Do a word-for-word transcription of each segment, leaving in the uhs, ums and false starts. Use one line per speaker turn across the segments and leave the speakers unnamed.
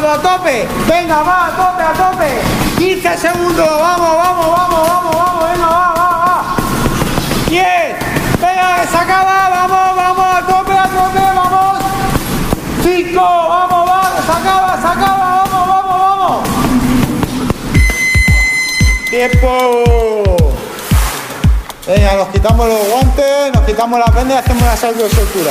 todo a tope. Venga, va, a tope, a tope. quince segundos, vamos, vamos, vamos, vamos, vamos, venga, va, va, va. diez, venga, que se acaba, vamos, vamos, a tope, a tope, vamos. cinco, vamos, va, que se acaba, se acaba, vamos, vamos, vamos. Tiempo. Venga, nos quitamos los guantes, nos quitamos las vendas y hacemos la salto-soltura.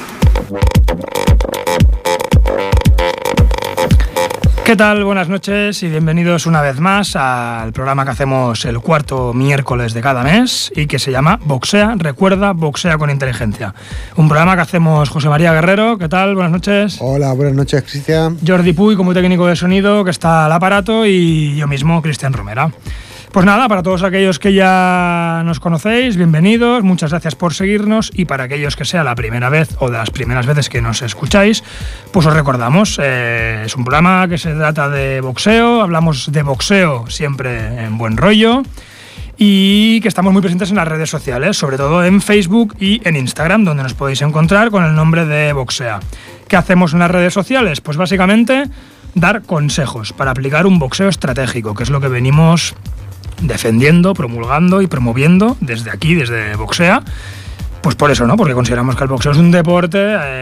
¿Qué tal? Buenas noches y bienvenidos una vez más al programa que hacemos el cuarto miércoles de cada mes y que se llama Boxea, recuerda, boxea con inteligencia. Un programa que hacemos José María Guerrero, ¿qué tal? Buenas noches.
Hola, buenas noches, Cristian.
Jordi Puy como técnico de sonido, que está al aparato, y yo mismo, Cristian Romera. Pues nada, para todos aquellos que ya nos conocéis, bienvenidos, muchas gracias por seguirnos, y para aquellos que sea la primera vez o de las primeras veces que nos escucháis, pues os recordamos, eh, es un programa que se trata de boxeo, hablamos de boxeo siempre en buen rollo, y que estamos muy presentes en las redes sociales, sobre todo en Facebook y en Instagram, donde nos podéis encontrar con el nombre de Boxea. ¿Qué hacemos en las redes sociales? Pues básicamente dar consejos para aplicar un boxeo estratégico, que es lo que venimos defendiendo, promulgando y promoviendo desde aquí, desde Boxea. Pues por eso, ¿no? Porque consideramos que el boxeo es un deporte,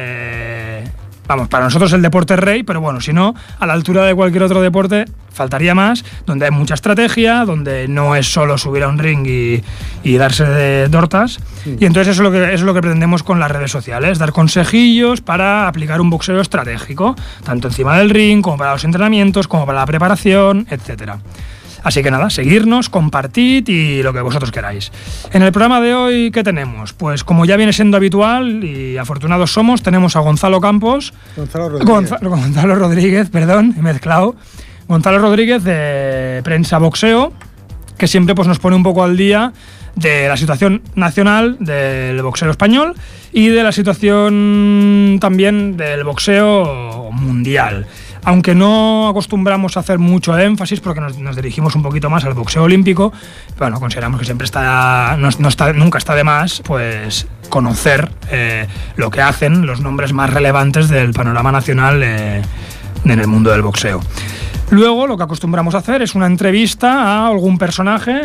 eh, vamos, para nosotros el deporte rey, pero bueno, si no, a la altura de cualquier otro deporte faltaría más, donde hay mucha estrategia, donde no es solo subir a un ring y, y darse de tortas. Sí. Y entonces eso es, lo que, eso es lo que pretendemos con las redes sociales, dar consejillos para aplicar un boxeo estratégico, tanto encima del ring, como para los entrenamientos, como para la preparación, etcétera. Así que nada, seguirnos, compartid y lo que vosotros queráis. En el programa de hoy, ¿qué tenemos? Pues como ya viene siendo habitual y afortunados somos, tenemos a Gonzalo Campos.
Gonzalo Rodríguez.
Gonzalo, Gonzalo Rodríguez, perdón, he mezclado. Gonzalo Rodríguez de Prensa Boxeo, que siempre pues, nos pone un poco al día de la situación nacional del boxeo español y de la situación también del boxeo mundial. Aunque no acostumbramos a hacer mucho énfasis porque nos, nos dirigimos un poquito más al boxeo olímpico, bueno, consideramos que siempre está, no, no está, nunca está de más, pues conocer eh, lo que hacen los nombres más relevantes del panorama nacional eh, en el mundo del boxeo. Luego, lo que acostumbramos a hacer es una entrevista a algún personaje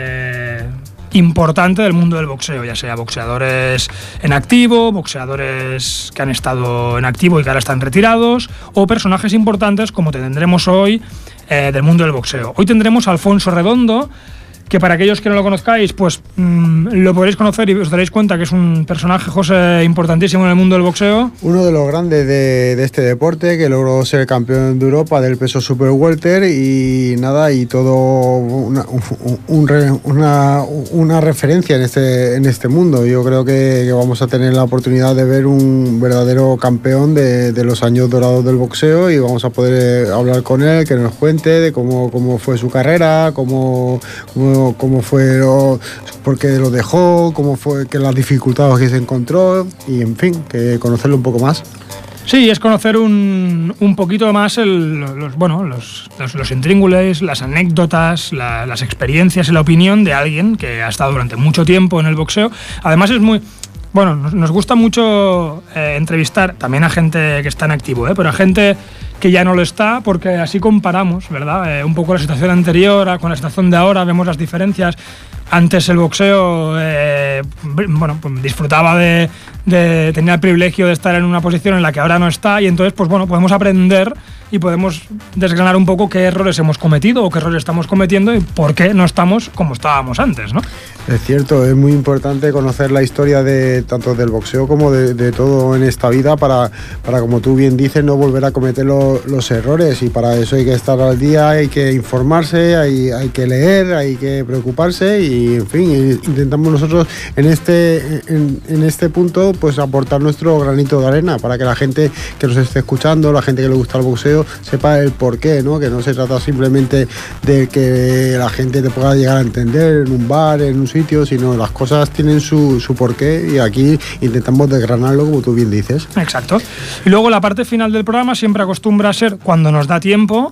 eh, importante del mundo del boxeo, ya sea boxeadores en activo, boxeadores que han estado en activo y que ahora están retirados, o personajes importantes como tendremos hoy eh, del mundo del boxeo. Hoy tendremos a Alfonso Redondo, que para aquellos que no lo conozcáis, pues mmm, lo podréis conocer y os daréis cuenta que es un personaje, José, importantísimo en el mundo del boxeo.
Uno de los grandes de, de este deporte, que logró ser campeón de Europa del peso super welter y nada, y todo una, un, un, una, una referencia en este, en este mundo. Yo creo que, que vamos a tener la oportunidad de ver un verdadero campeón de, de los años dorados del boxeo y vamos a poder hablar con él, que nos cuente de cómo, cómo fue su carrera, cómo, cómo cómo fue, lo, por qué lo dejó, cómo fue, que las dificultades que se encontró y en fin, que conocerlo un poco más.
Sí, es conocer un, un poquito más el, los, bueno, los, los, los intríngulis, las anécdotas, la, las experiencias y la opinión de alguien que ha estado durante mucho tiempo en el boxeo. Además es muy... Bueno, nos, nos gusta mucho eh, entrevistar también a gente que está en activo, ¿eh? Pero a gente que ya no lo está, porque así comparamos, ¿verdad? Eh, un poco la situación anterior con la situación de ahora, vemos las diferencias. Antes el boxeo, eh, bueno, pues disfrutaba de, de... tenía el privilegio de estar en una posición en la que ahora no está y entonces, pues bueno, podemos aprender y podemos desgranar un poco qué errores hemos cometido o qué errores estamos cometiendo y por qué no estamos como estábamos antes, ¿no?
Es cierto, es muy importante conocer la historia de tanto del boxeo como de, de todo en esta vida para, para, como tú bien dices, no volver a cometer lo, los errores, y para eso hay que estar al día, hay que informarse, hay, hay que leer, hay que preocuparse y, en fin, intentamos nosotros en este, en, en este punto pues aportar nuestro granito de arena para que la gente que nos esté escuchando, la gente que le gusta el boxeo, sepa el porqué, ¿no? Que no se trata simplemente de que la gente te pueda llegar a entender en un bar, en un sitio, sino las cosas tienen su, su porqué y aquí intentamos desgranarlo como tú bien dices.
Exacto. Y luego la parte final del programa siempre acostumbra a ser, cuando nos da tiempo,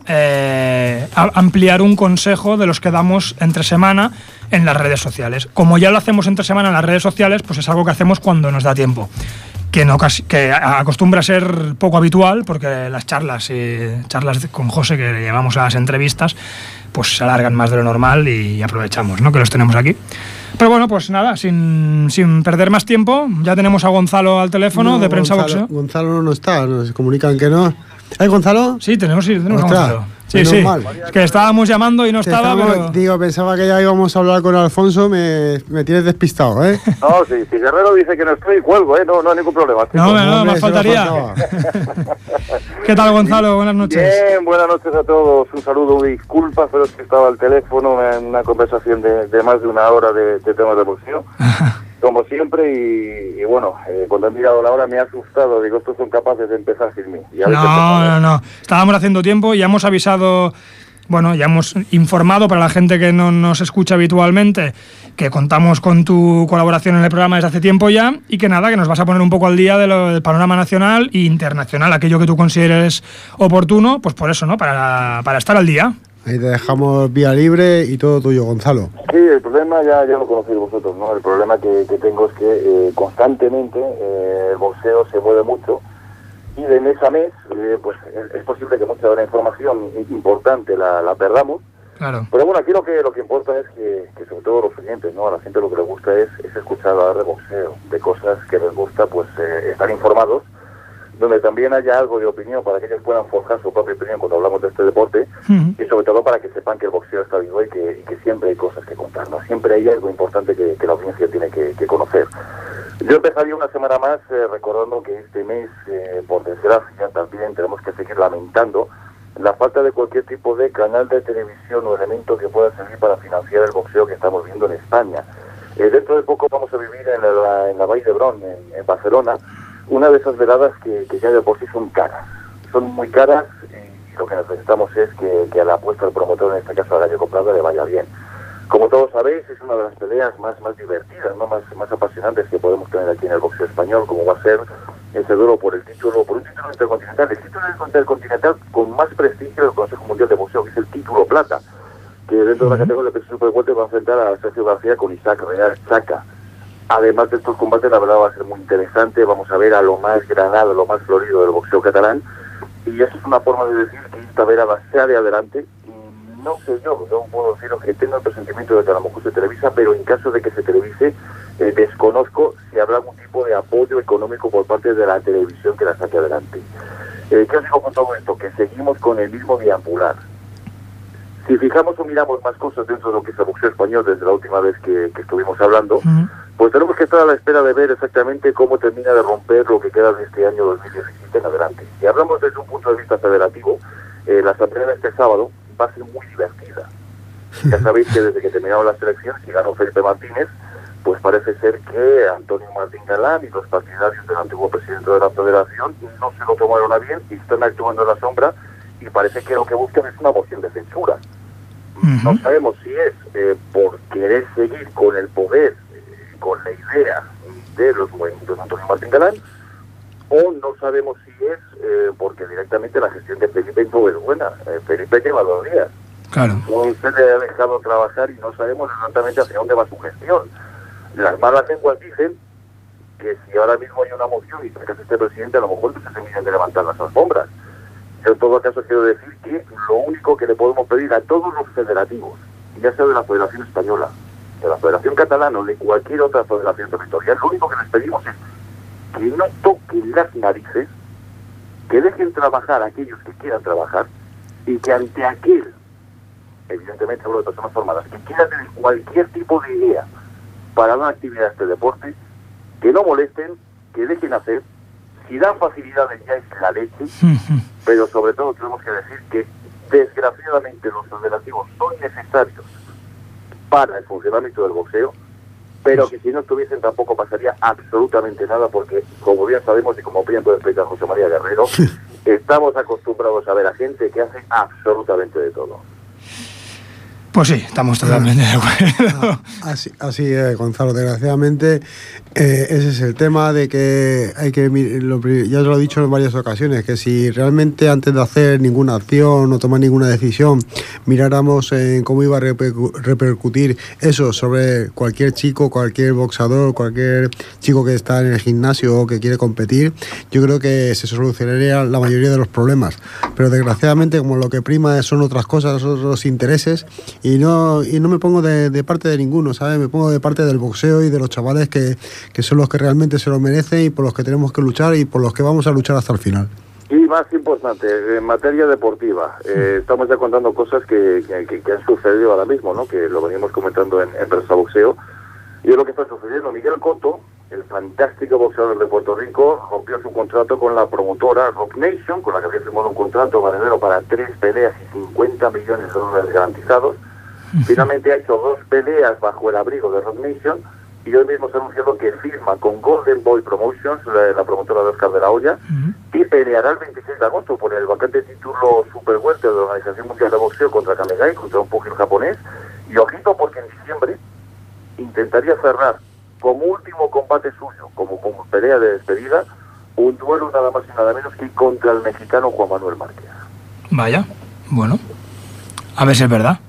eh, ampliar un consejo de los que damos entre semana en las redes sociales. Como ya lo hacemos entre semana en las redes sociales, pues es algo que hacemos cuando nos da tiempo. que, no, que acostumbra a ser poco habitual, porque las charlas, eh, charlas con José, que llevamos a las entrevistas, pues se alargan más de lo normal y aprovechamos, ¿no?, que los tenemos aquí. Pero bueno, pues nada, sin, sin perder más tiempo, ya tenemos a Gonzalo al teléfono, no, de Prensa
Gonzalo,
Boxeo.
Gonzalo no está, nos comunican que no. ¿Hay Gonzalo?
Sí, tenemos, sí, tenemos
Ostras,
a Gonzalo. Sí, sí, es que estábamos llamando y no
Te
estaba,
estamos,
pero...
Digo, pensaba que ya íbamos a hablar con Alfonso, me, me tienes despistado, ¿eh?
No, si, si Guerrero dice que no estoy, cuelgo, ¿eh? No, no hay ningún problema.
No, no, no, más faltaría. ¿Qué tal, Gonzalo? Buenas noches.
Bien, buenas noches a todos. Un saludo, disculpas, pero es que estaba al teléfono en una conversación de, de más de una hora de, de temas de boxeo. Como siempre, y, y bueno, eh, cuando he mirado la hora me ha asustado. Digo, estos son capaces de empezar sin mí. Y a veces
no, no, no. Estábamos haciendo tiempo y ya hemos avisado, bueno, ya hemos informado para la gente que no nos escucha habitualmente que contamos con tu colaboración en el programa desde hace tiempo ya y que nada, que nos vas a poner un poco al día de lo, del panorama nacional e internacional, aquello que tú consideres oportuno, pues por eso, ¿no? Para, para estar al día.
Ahí te dejamos vía libre y todo tuyo, Gonzalo.
Sí, el problema ya, ya lo conocéis vosotros, ¿no? El problema que, que tengo es que eh, constantemente eh, el boxeo se mueve mucho y de mes a mes, eh, pues es, es posible que mucha de la información importante la, la perdamos.
Claro.
Pero bueno, aquí lo que lo que importa es que, que sobre todo los oyentes, ¿no? A la gente lo que les gusta es, es escuchar hablar de boxeo, de cosas que les gusta, pues eh, estar informados, donde también haya algo de opinión para que ellos puedan forjar su propia opinión cuando hablamos de este deporte, uh-huh. y sobre todo para que sepan que el boxeo está vivo y que, y que siempre hay cosas que contar, ¿no? Siempre hay algo importante que, que la audiencia tiene que, que conocer. Yo empezaría una semana más eh, recordando que este mes, eh, por desgracia, también tenemos que seguir lamentando la falta de cualquier tipo de canal de televisión o elemento que pueda servir para financiar el boxeo que estamos viendo en España. Eh, dentro de poco vamos a vivir en la, en la Vall d'Hebron, en, en Barcelona, una de esas veladas que, que ya de por sí son caras. Son muy caras y lo que necesitamos es que, que a la apuesta del promotor, en este caso a Gallego Prada, le vaya bien. Como todos sabéis, es una de las peleas más, más divertidas, ¿no? más, más apasionantes que podemos tener aquí en el boxeo español, como va a ser ese duelo por el título, por un título intercontinental, el título intercontinental con más prestigio del Consejo Mundial de Boxeo, que es el título plata, que dentro de la categoría de peso superwelter va a enfrentar a Sergio García con Isaac Real Chaca. Además de estos combates, la verdad va a ser muy interesante. Vamos a ver a lo más granado, lo más florido del boxeo catalán. Y eso es una forma de decir que esta velada sale adelante. Y no sé yo, no puedo deciros que tengo el presentimiento de que a lo mejor se televisa, pero en caso de que se televise, eh, desconozco si habrá algún tipo de apoyo económico por parte de la televisión que la saque adelante. Eh, ¿Qué os digo con todo esto? Que seguimos con el mismo deambular. Si fijamos o miramos más cosas dentro de lo que es el boxeo español desde la última vez que, que estuvimos hablando, uh-huh. pues tenemos que estar a la espera de ver exactamente cómo termina de romper lo que queda de este año dos mil diecisiete en adelante. Si hablamos desde un punto de vista federativo, eh, la asamblea de este sábado va a ser muy divertida. Ya sabéis que desde que terminaron las elecciones y ganó Felipe Martínez, pues parece ser que Antonio Martín Galán y los partidarios del antiguo presidente de la federación no se lo tomaron a bien y están actuando en la sombra, y parece que lo que buscan es una moción de censura. Uh-huh. No sabemos si es eh, por querer seguir con el poder, eh, con la idea de los movimientos de Antonio Martín Galán, o no sabemos si es eh, porque directamente la gestión de Felipe no es buena. Eh, Felipe lleva dos días.
Claro.
No se le ha dejado trabajar y no sabemos exactamente hacia dónde va su gestión. Las malas lenguas dicen que si ahora mismo hay una moción y sacas a este presidente, a lo mejor no se terminan de levantar las alfombras. Yo en todo caso quiero decir que lo único que le podemos pedir a todos los federativos, ya sea de la Federación Española, de la Federación Catalana o de cualquier otra federación territorial, lo único que les pedimos es que no toquen las narices, que dejen trabajar a aquellos que quieran trabajar y que ante aquel, evidentemente hablo de personas formadas, que quieran tener cualquier tipo de idea para dar actividad a este deporte, que no molesten, que dejen hacer. Si dan facilidades ya es la leche, pero sobre todo tenemos que decir que desgraciadamente los federativos son necesarios para el funcionamiento del boxeo, pero que si no estuviesen tampoco pasaría absolutamente nada, porque como bien sabemos y como bien puede explicar José María Guerrero, estamos acostumbrados a ver a gente que hace absolutamente de todo.
Pues sí, estamos totalmente de acuerdo.
Así, así es, Gonzalo. Desgraciadamente, eh, ese es el tema de que hay que, lo, ya os lo he dicho en varias ocasiones, que si realmente antes de hacer ninguna acción o tomar ninguna decisión, miráramos en cómo iba a repercu repercutir eso sobre cualquier chico, cualquier boxeador, cualquier chico que está en el gimnasio o que quiere competir, yo creo que se solucionaría la mayoría de los problemas. Pero desgraciadamente, como lo que prima son otras cosas, otros intereses, y no, y no me pongo de, de parte de ninguno, ¿sabes? Me pongo de parte del boxeo y de los chavales que, que son los que realmente se lo merecen y por los que tenemos que luchar y por los que vamos a luchar hasta el final.
Y más importante, en materia deportiva, eh, estamos ya contando cosas que, que, que han sucedido ahora mismo, ¿no? Que lo venimos comentando en, en Prensa Boxeo, y es lo que está sucediendo. Miguel Cotto, el fantástico boxeador de Puerto Rico, rompió su contrato con la promotora Rock Nation, con la que había firmado un contrato valedero para tres peleas y cincuenta millones de dólares garantizados. Finalmente ha hecho dos peleas bajo el abrigo de Rock Nation y hoy mismo se ha anunciado que firma con Golden Boy Promotions, la, la promotora de Oscar de la Hoya, uh-huh. y peleará el veintiséis de agosto por el vacante título Super Welter de la Organización Mundial de Boxeo contra Kamegai, contra un pugil japonés. Y ojito, porque en diciembre intentaría cerrar como último combate suyo, como, como pelea de despedida, un duelo nada más y nada menos que contra el mexicano Juan Manuel Márquez.
Vaya, bueno, a ver si es verdad.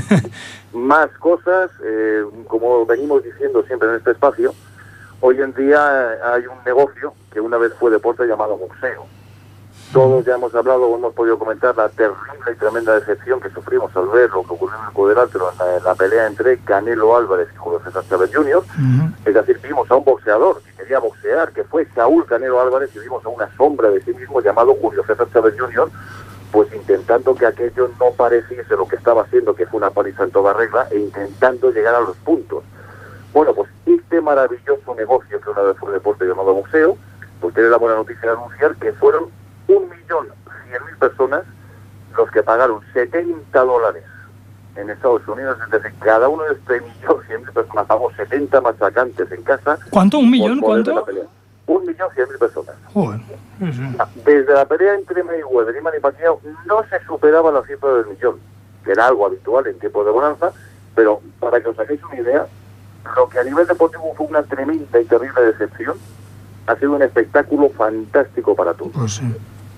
Más cosas, eh, como venimos diciendo siempre en este espacio, hoy en día hay un negocio que una vez fue deporte llamado boxeo. Todos ya hemos hablado o hemos podido comentar la terrible y tremenda decepción que sufrimos al ver lo que ocurrió en el cuadrilátero en la, en la pelea entre Canelo Álvarez y Julio César Chávez junior Uh-huh. Es decir, vimos a un boxeador que quería boxear, que fue Saúl Canelo Álvarez, y vimos a una sombra de sí mismo llamado Julio César Chávez junior, pues intentando que aquello no pareciese lo que estaba haciendo, que fue una paliza en toda regla, e intentando llegar a los puntos. Bueno, pues este maravilloso negocio que una vez fue deporte llamado boxeo, pues tiene la buena noticia de anunciar que fueron un millón cien mil personas los que pagaron setenta dólares en Estados Unidos, es decir, cada uno de este millón cien mil personas pagó setenta machacantes en casa.
¿Cuánto? ¿Un millón? ¿Cuánto?
Un millón cien mil personas.
Joder. Sí, sí.
Desde la pelea entre Mayweather y Manny Pacquiao no se superaba la cifra del millón, que era algo habitual en tiempos de bonanza, pero para que os hagáis una idea, lo que a nivel deportivo fue una tremenda y terrible decepción, ha sido un espectáculo fantástico para todos.
Pues sí.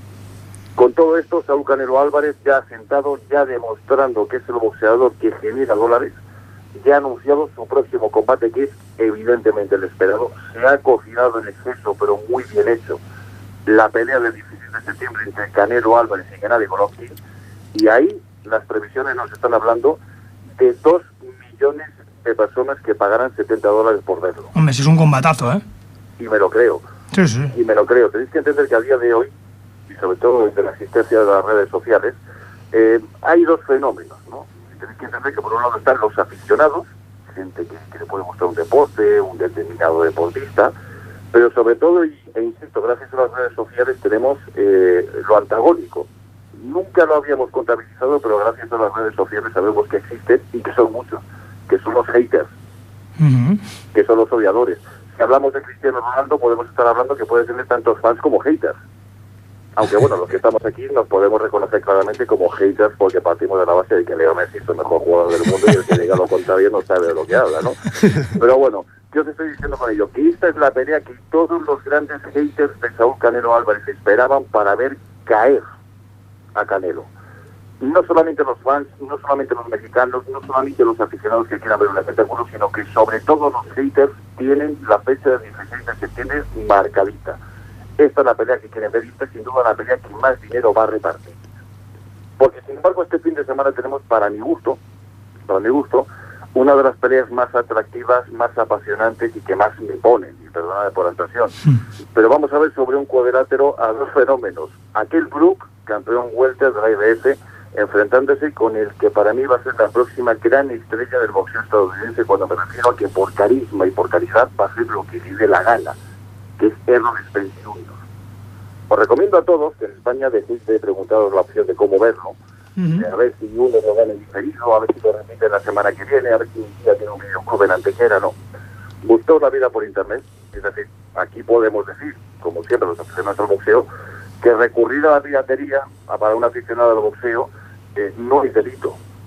Con todo esto, Saúl Canelo Álvarez ya ha sentado, ya demostrando que es el boxeador que genera dólares, ya ha anunciado su próximo combate, que es evidentemente el esperado. Se ha cocinado en exceso, pero muy bien hecho, la pelea del dieciséis de septiembre entre Canelo Álvarez y Gennady Golovkin, y ahí las previsiones nos están hablando de dos millones de personas que pagarán setenta dólares por verlo.
Hombre, si es un combatazo, ¿eh?
Y me lo creo.
Sí, sí.
Y me lo creo. Tenéis que entender que a día de hoy, y sobre todo desde la existencia de las redes sociales, eh, hay dos fenómenos, ¿no? Tenéis que entender que por un lado están los aficionados, gente que, que le puede mostrar un deporte, un determinado deportista, pero sobre todo, y, e insisto, gracias a las redes sociales tenemos eh, lo antagónico. Nunca lo habíamos contabilizado, pero gracias a las redes sociales sabemos que existen y que son muchos, que son los haters, uh-huh. que son los odiadores. Si hablamos de Cristiano Ronaldo, podemos estar hablando que puede tener tantos fans como haters. Aunque bueno, los que estamos aquí nos podemos reconocer claramente como haters porque partimos de la base de que Leo Messi es el mejor jugador del mundo y el que diga lo contrario no sabe de lo que habla, ¿no? Pero bueno, yo os estoy diciendo con ello que esta es la pelea que todos los grandes haters de Saúl Canelo Álvarez esperaban para ver caer a Canelo. No solamente los fans, no solamente los mexicanos, no solamente los aficionados que quieran ver un espectáculo, sino que sobre todo los haters tienen la fecha del dieciséis de septiembre marcadita. Esta es la pelea que quieren ver y esta es sin duda la pelea que más dinero va a repartir. Porque sin embargo este fin de semana tenemos, para mi gusto, para mi gusto, una de las peleas más atractivas, más apasionantes y que más me ponen, y perdóname por la expresión. Sí. Pero vamos a ver sobre un cuadrilátero a dos fenómenos. Aquel Brook, campeón welter de la I B F, enfrentándose con el que para mí va a ser la próxima gran estrella del boxeo estadounidense, cuando me refiero a que por carisma y por calidad va a ser lo que le dé la gana, que es Errol Spence junior Os recomiendo a todos que en España dejéis de preguntaros la opción de cómo verlo, uh-huh. de a ver si uno lo gana en diferido, a ver si lo repite la semana que viene, a ver si un día tiene un videoclub en Antequera, no. Buscaos la vida por internet, es decir, aquí podemos decir, como siempre los aficionados al boxeo, que recurrir a la piratería para un aficionado al boxeo eh, no es delito.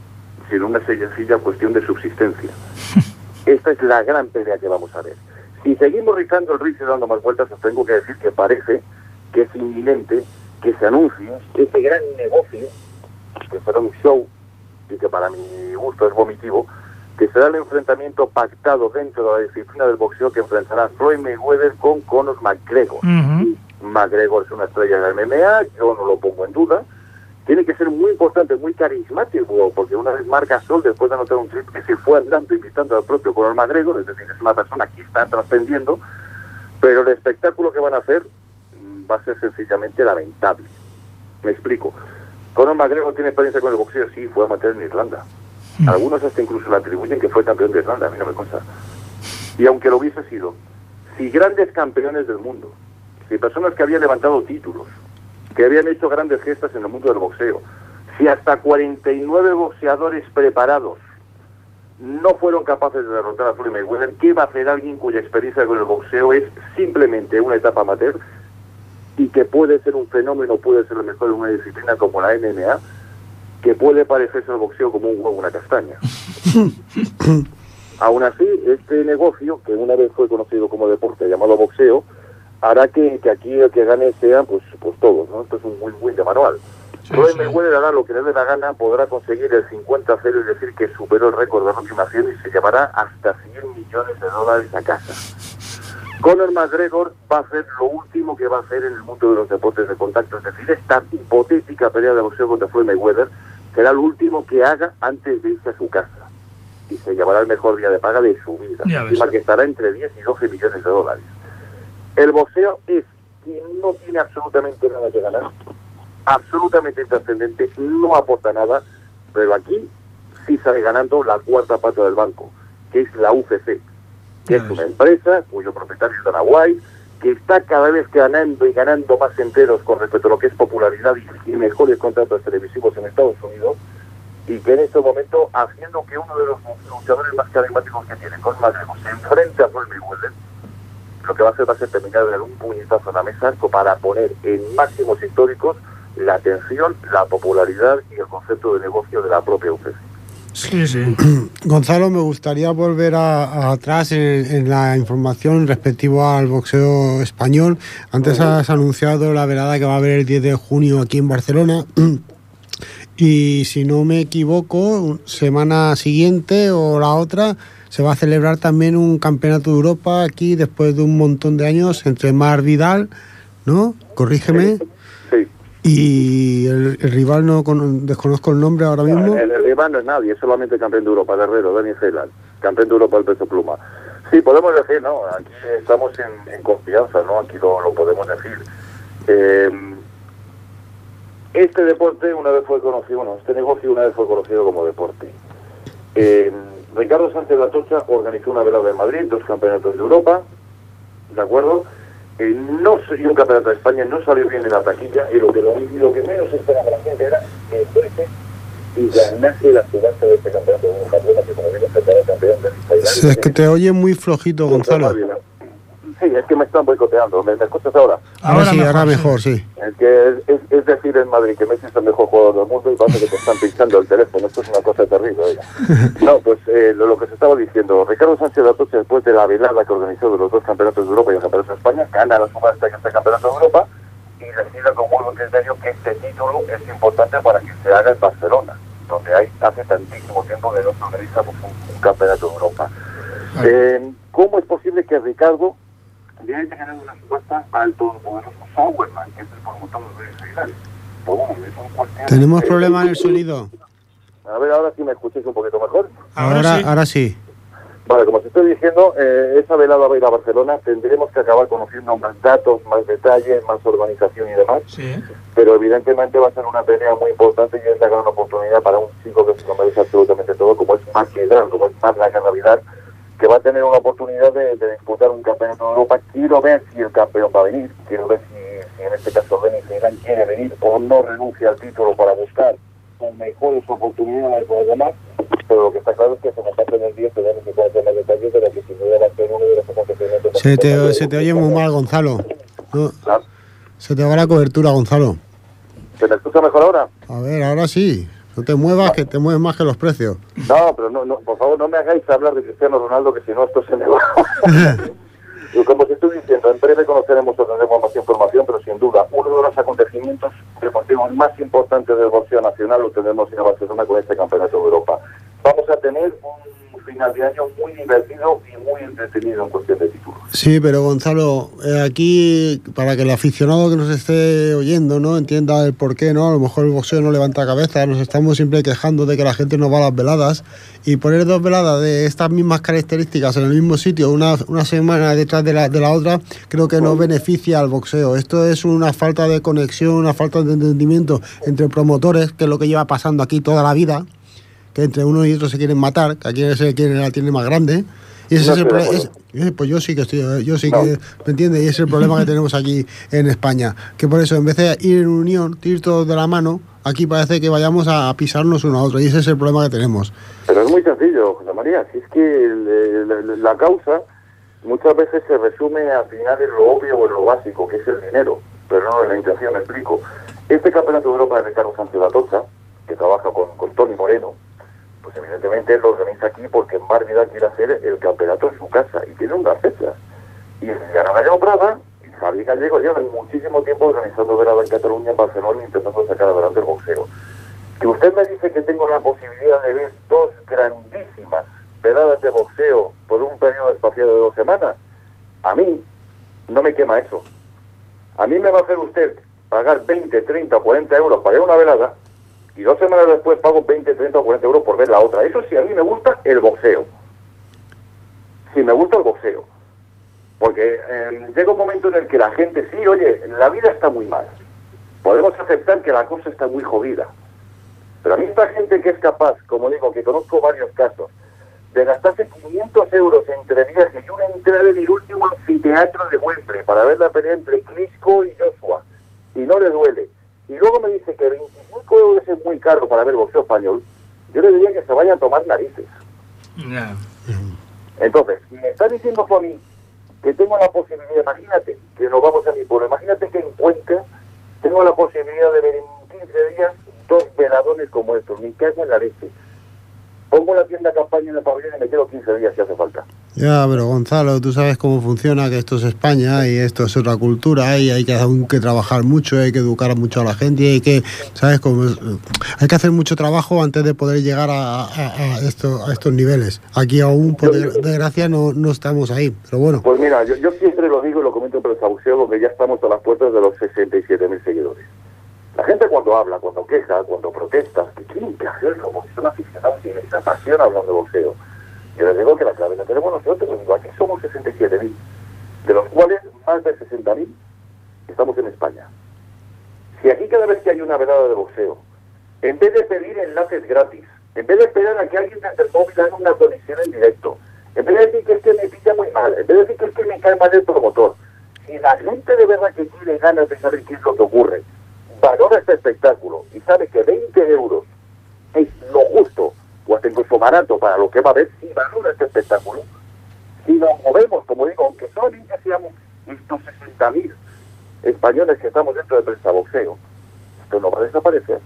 sino una sencilla cuestión de subsistencia. Esta es la gran pelea que vamos a ver. Si seguimos rizando el rizo y dando más vueltas, os tengo que decir que parece que es inminente que se anuncie este gran negocio, que será un show, y que para mi gusto es vomitivo, que será el enfrentamiento pactado dentro de la disciplina del boxeo que enfrentará Floyd Mayweather con Conor McGregor.
Uh-huh.
McGregor es una estrella de M M A, yo no lo pongo en duda. Tiene que ser muy importante, muy carismático, porque una vez Marc Gasol, después de anotar un trip, que se fue andando invitando al propio Conor McGregor, es decir, es una persona que está trascendiendo, pero el espectáculo que van a hacer va a ser sencillamente lamentable. Me explico. Conor McGregor tiene experiencia con el boxeo, sí, fue amateur en Irlanda. Mm. Algunos hasta incluso le atribuyen que fue campeón de Irlanda, a mí no me consta. Y aunque lo hubiese sido, si grandes campeones del mundo, si personas que habían levantado títulos, que habían hecho grandes gestas en el mundo del boxeo, si hasta cuarenta y nueve boxeadores preparados no fueron capaces de derrotar a Floyd Mayweather, ¿qué va a hacer alguien cuya experiencia con el boxeo es simplemente una etapa amateur y que puede ser un fenómeno, puede ser lo mejor en una disciplina como la M M A, que puede parecerse al boxeo como un huevo o una castaña? Aún así, este negocio, que una vez fue conocido como deporte llamado boxeo, hará que, que aquí el que gane sean pues pues todos, ¿no? Esto es un win-win de manual. Sí, Floyd sí. Mayweather hará lo que le dé la gana, podrá conseguir el cincuenta a cero, es decir, que superó el récord de Rocky Marciano y se llevará hasta cien millones de dólares a casa. Conor McGregor va a hacer lo último que va a hacer en el mundo de los deportes de contacto, es decir, esta hipotética pelea de boxeo contra Floyd Mayweather será lo último que haga antes de irse a su casa. Y se llevará el mejor día de paga de su vida, encima que estará entre diez y doce millones de dólares. El boxeo es quien no tiene absolutamente nada que ganar, absolutamente intrascendente, no aporta nada, pero aquí sí sale ganando la cuarta pata del banco, que es la U F C, que es una empresa cuyo propietario es Dana White, que está cada vez ganando y ganando más enteros con respecto a lo que es popularidad y, y mejores contratos televisivos en Estados Unidos, y que en este momento, haciendo que uno de los luchadores más carismáticos que tiene, Conor McGregor, se enfrente a Floyd Mayweather, lo que va a hacer va a ser terminar de dar un puñetazo en la mesa para poner en máximos históricos la atención, la popularidad y el concepto de negocio de la propia U F C.
Sí, sí.
Gonzalo, me gustaría volver a, a atrás en, en la información respectivo al boxeo español. Antes uh-huh. has anunciado la velada que va a haber el diez de junio aquí en Barcelona. Y si no me equivoco, semana siguiente o la otra se va a celebrar también un campeonato de Europa aquí después de un montón de años entre Mar Vidal, ¿no? Corrígeme.
Sí. sí.
Y el, el rival no con, desconozco el nombre ahora mismo.
El, el rival no es nadie, es solamente campeón de Europa, Guerrero, Dani Celan, campeón de Europa del peso pluma. Sí, podemos decir, ¿no? Aquí estamos en, en confianza, ¿no? Aquí lo, lo podemos decir. Eh, este deporte una vez fue conocido, bueno, este negocio una vez fue conocido como deporte. Eh, Ricardo Sánchez Atocha organizó una velada en Madrid, dos campeonatos de Europa, ¿de acuerdo? Eh, no salió un campeonato de España, no salió bien en la taquilla, y lo que, lo, lo que menos esperaba la gente era que fuese y ganase la subasta de este campeonato de un campeón que como viene será el campeón de Tailandia.
Es que te oye muy flojito, Gonzalo.
Sí, es que me están boicoteando. ¿Me, me escuchas ahora?
Ahora, ahora sí, mejor, ahora mejor, sí. sí.
Es que es, es, es decir en Madrid que Messi es el mejor jugador del mundo y parece que te están pinchando el teléfono. Esto es una cosa terrible, oiga. No, pues eh, lo, lo que se estaba diciendo, Ricardo Sánchez Atocha, después de la velada que organizó de los dos campeonatos de Europa y el campeonato de España, gana la subasta de este campeonato de Europa y decide con muy buen criterio que este título es importante para que se haga en Barcelona, donde hay hace tantísimo tiempo que no se organiza pues, un, un campeonato de Europa. Eh, ¿Cómo es posible que Ricardo le haya ganado una subasta al todopoderoso Sauerman, que es el promotor de Israel? Pues bueno, es un cuestión...
¿Tenemos eh, problemas en el sonido?
A ver, ahora sí me escucháis un poquito mejor.
Ahora, ahora sí. Ahora sí.
Vale, como os estoy diciendo, eh, esa velada va a ir a Barcelona. Tendremos que acabar conociendo más datos, más detalles, más organización y demás. Sí. Pero evidentemente va a ser una pelea muy importante y es la gran oportunidad para un chico que se lo merece absolutamente todo, como es Marc Vidal, como es Marc Vidal, que va a tener una oportunidad de, de disputar un campeonato de Europa. Quiero ver si el campeón va a venir, quiero ver si, si en este caso Denis Zidane quiere venir o no renuncia al título para buscar con mejores oportunidades por demás, pero lo que está claro es que se nos va a tener diez, tenemos que conocer más detalles de lo que sin duda va a ser uno de los acontecimientos.
Se te, se te oye muy mal, Gonzalo. No, se te va la cobertura, Gonzalo.
¿Se me escucha mejor ahora?
A ver, ahora sí. No te muevas, que te mueves más que los precios.
No, pero no, no, por favor, no me hagáis hablar de Cristiano Ronaldo, que si no esto se me va. Y como te estoy diciendo, en breve conoceremos o tendremos más información, pero sin duda, uno de los acontecimientos deportivos más importantes del boxeo nacional lo tendremos en Barcelona con este Campeonato de Europa. Vamos a tener un final de año muy divertido y muy entretenido en cuestión de títulos.
Sí, pero Gonzalo, eh, aquí, para que el aficionado que nos esté oyendo no entienda el porqué, ¿no? A lo mejor el boxeo no levanta cabeza, nos estamos siempre quejando de que la gente no va a las veladas, y poner dos veladas de estas mismas características en el mismo sitio, una, una semana detrás de la, de la otra, creo que no beneficia al boxeo. Esto es una falta de conexión, una falta de entendimiento entre promotores, que es lo que lleva pasando aquí toda la vida, que entre uno y otro se quieren matar, que aquí es el que la tiene más grande. Y ese no es el problema. Pues yo sí que estoy, yo sí no. que, ¿me entiendes? Y ese es el problema que tenemos aquí en España. Que por eso, en vez de ir en unión, ir todos de la mano, aquí parece que vayamos a pisarnos uno a otro. Y ese es el problema que tenemos.
Pero es muy sencillo, José María. Si es que el, el, la causa muchas veces se resume al final en lo obvio o en lo básico, que es el dinero. Pero no en la intención, me explico. Este Campeonato de Europa de Ricardo Sánchez Atocha, que trabaja con, con Tony Moreno, pues evidentemente él lo organiza aquí porque Mar Vidal quiere hacer el campeonato en su casa y tiene unas fechas. Y el Llano Gallego Prada y Javi Gallego llevan muchísimo tiempo organizando velada en Cataluña, en Barcelona, intentando sacar adelante el boxeo. Que usted me dice que tengo la posibilidad de ver dos grandísimas veladas de boxeo por un periodo espaciado de dos semanas, a mí no me quema eso. A mí me va a hacer usted pagar veinte, treinta o cuarenta euros para ir a una velada, y dos semanas después pago veinte, treinta o cuarenta euros por ver la otra. Eso sí, a mí me gusta el boxeo. Sí, me gusta el boxeo. Porque eh, llega un momento en el que la gente, sí, oye, la vida está muy mal. Podemos aceptar que la cosa está muy jodida. Pero a mí esta gente que es capaz, como digo, que conozco varios casos, de gastarse quinientos euros entre viajes y una entrada en el último anfiteatro de Wembley para ver la pelea entre Klitschko y Joshua, y no le duele, y luego me dice que veinticinco euros es muy caro para ver boxeo español, yo le diría que se vaya a tomar narices.
Yeah.
Entonces, me está diciendo por mí que tengo la posibilidad, imagínate, que nos vamos a mi pueblo, imagínate que en Cuenca tengo la posibilidad de ver en quince días dos veladones como estos, me cago en la leche. Pongo la tienda campaña en el pabellón y me quedo quince días si hace falta.
Ya, pero Gonzalo, tú sabes cómo funciona, que esto es España y esto es otra cultura y hay que, hay que trabajar mucho, hay que educar mucho a la gente y hay que, ¿sabes? Como, hay que hacer mucho trabajo antes de poder llegar a, a, a, esto, a estos niveles. Aquí aún, por desgracia, no, no estamos ahí, pero bueno.
Pues mira, yo, yo siempre lo digo y lo comento en Prensa Boxeo, donde ya estamos a las puertas de los sesenta y siete mil seguidores. La gente cuando habla, cuando queja, cuando protesta, que quieren que hacerlo, porque son aficionados y les apasiona hablando de boxeo. Yo les digo que la clave la tenemos nosotros, les digo, aquí somos sesenta y siete mil, de los cuales más de sesenta mil estamos en España. Si aquí cada vez que hay una velada de boxeo, en vez de pedir enlaces gratis, en vez de esperar a que alguien desde el móvil haga una conexión en directo, en vez de decir que es que me pilla muy mal, en vez de decir que es que me cae mal el promotor, si la gente de verdad que tiene ganas de saber qué es lo que ocurre, valora este espectáculo y sabe que veinte euros es lo justo o hasta incluso barato para lo que va a ver, si valora este espectáculo, si nos movemos, como digo, aunque solamente seamos estos sesenta mil españoles que estamos dentro de Prensa Boxeo, esto no va a desaparecer.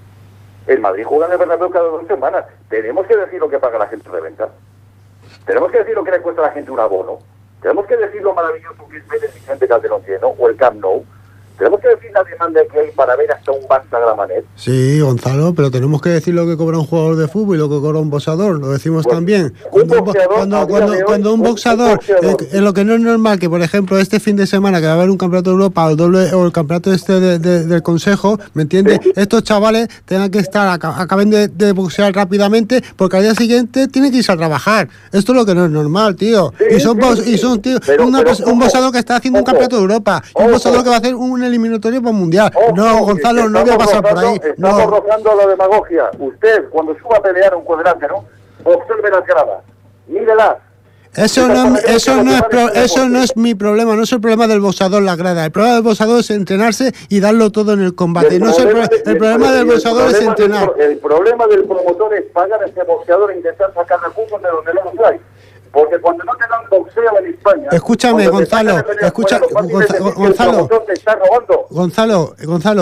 El Madrid juega en el Bernabéu cada dos semanas. Tenemos que decir lo que paga la gente de venta. Tenemos que decir lo que le cuesta a la gente un abono. Tenemos que decir lo maravilloso que es ver el Vicente Calderón lleno o el Camp Nou. Tenemos que decir la demanda que hay para ver hasta un Barça Gramanet.
Sí, Gonzalo, pero tenemos que decir lo que cobra un jugador de fútbol y lo que cobra un boxeador, lo decimos pues, también. Cuando un, boxeador, cuando, cuando, hoy, cuando un boxeador, un boxeador. Eh, en lo que no es normal, que por ejemplo este fin de semana que va a haber un campeonato de Europa o el, doble, o el campeonato este de, de, del Consejo, ¿me entiendes? Sí. Estos chavales tengan que estar, acaben de, de boxear rápidamente porque al día siguiente tienen que irse a trabajar. Esto es lo que no es normal, tío. Sí, y son, sí, box, sí. Y son tío, pero, una, pero, un boxeador que está haciendo ojo, un campeonato de Europa y un boxeador que va a hacer un eliminatorio para el mundial. Ojo, no, Gonzalo, no voy a pasar
rozando,
por ahí.
Estamos
no.
rozando la demagogia. Usted, cuando suba a pelear un cuadrilátero, observe las gradas, mírelas.
Eso no, eso, no es pro, eso no es mi problema, no es el problema del boxeador la grada. El problema del boxeador es entrenarse y darlo todo en el combate. El no es el, pro, el, el, el problema del boxeador es entrenar.
Del, el problema del promotor es pagar a ese boxeador e intentar sacar recursos de donde no los hay. Porque cuando no te dan boxeo en España...
Escúchame, Gonzalo, escucha, Gonzalo, Gonzalo, Gonzalo, Gonzalo,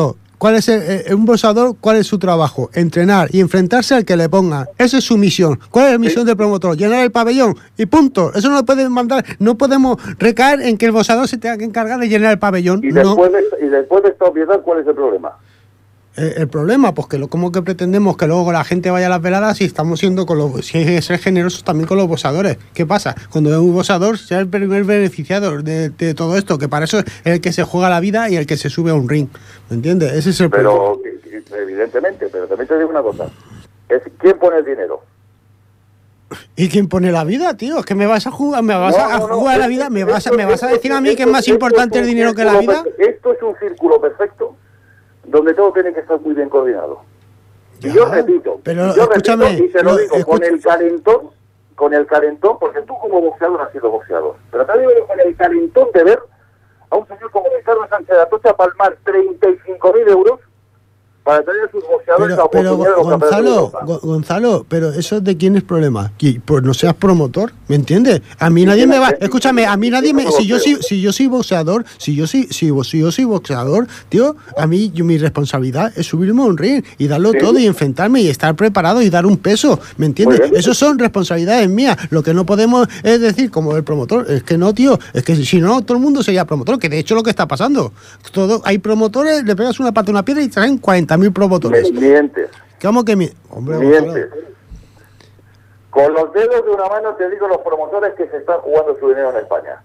¿cuál es el, eh, un boxeador? ¿Cuál es su trabajo? Entrenar y enfrentarse al que le pongan. Esa es su misión. ¿Cuál es la misión sí. del promotor? Llenar el pabellón y punto. Eso no lo pueden mandar. No podemos recaer en que el boxeador se tenga que encargar de llenar el pabellón.
Y
no.
después, de, y después de esta obviedad, ¿cuál es el problema?
El, el problema, pues que lo, ¿cómo que pretendemos que luego la gente vaya a las veladas si estamos siendo con los, si hay que ser generosos también con los boxeadores? ¿Qué pasa? Cuando es un boxeador sea el primer beneficiado de, de todo esto, que para eso es el que se juega la vida y el que se sube a un ring, ¿me entiendes? Ese es el
pero,
problema.
Evidentemente, pero también te digo una cosa, es ¿quién pone el dinero?
¿Y quién pone la vida, tío? Es que me vas a jugar, me vas no, a no, jugar no, la vida, me vas a, me vas a decir a mí que es más importante el dinero que la vida.
Esto es un círculo perfecto donde todo tiene que estar muy bien coordinado. Y yo repito,
pero
yo
escúchame,
repito, y se lo
no,
digo,
escucha,
con el calentón, con el calentón, porque tú como boxeador has sido boxeador, pero te digo con el calentón de ver a un señor como Ricardo Sánchez de Atocha palmar treinta y cinco mil euros para tener a sus boxeadores
pero,
la oportunidad
pero,
de los
Gonzalo, Go- Gonzalo, pero eso de quién es problema, que pues no seas promotor, ¿me entiendes? A mí nadie me va, escúchame, a mí nadie me, si yo soy, si yo soy boxeador, si yo soy, si, si yo soy boxeador, tío, a mí yo, mi responsabilidad es subirme a un ring y darlo sí. todo y enfrentarme y estar preparado y dar un peso, ¿me entiendes? Eso son responsabilidades mías. Lo que no podemos es decir como el promotor, es que no, tío, es que si no todo el mundo sería promotor, que de hecho lo que está pasando, todo, hay promotores, le pegas una pata a una piedra y traen cuarenta mil promotores.
Mientes.
¿Cómo que mi... Hombre,
mientes? Con los dedos de una mano te digo los promotores que se están jugando su dinero en España.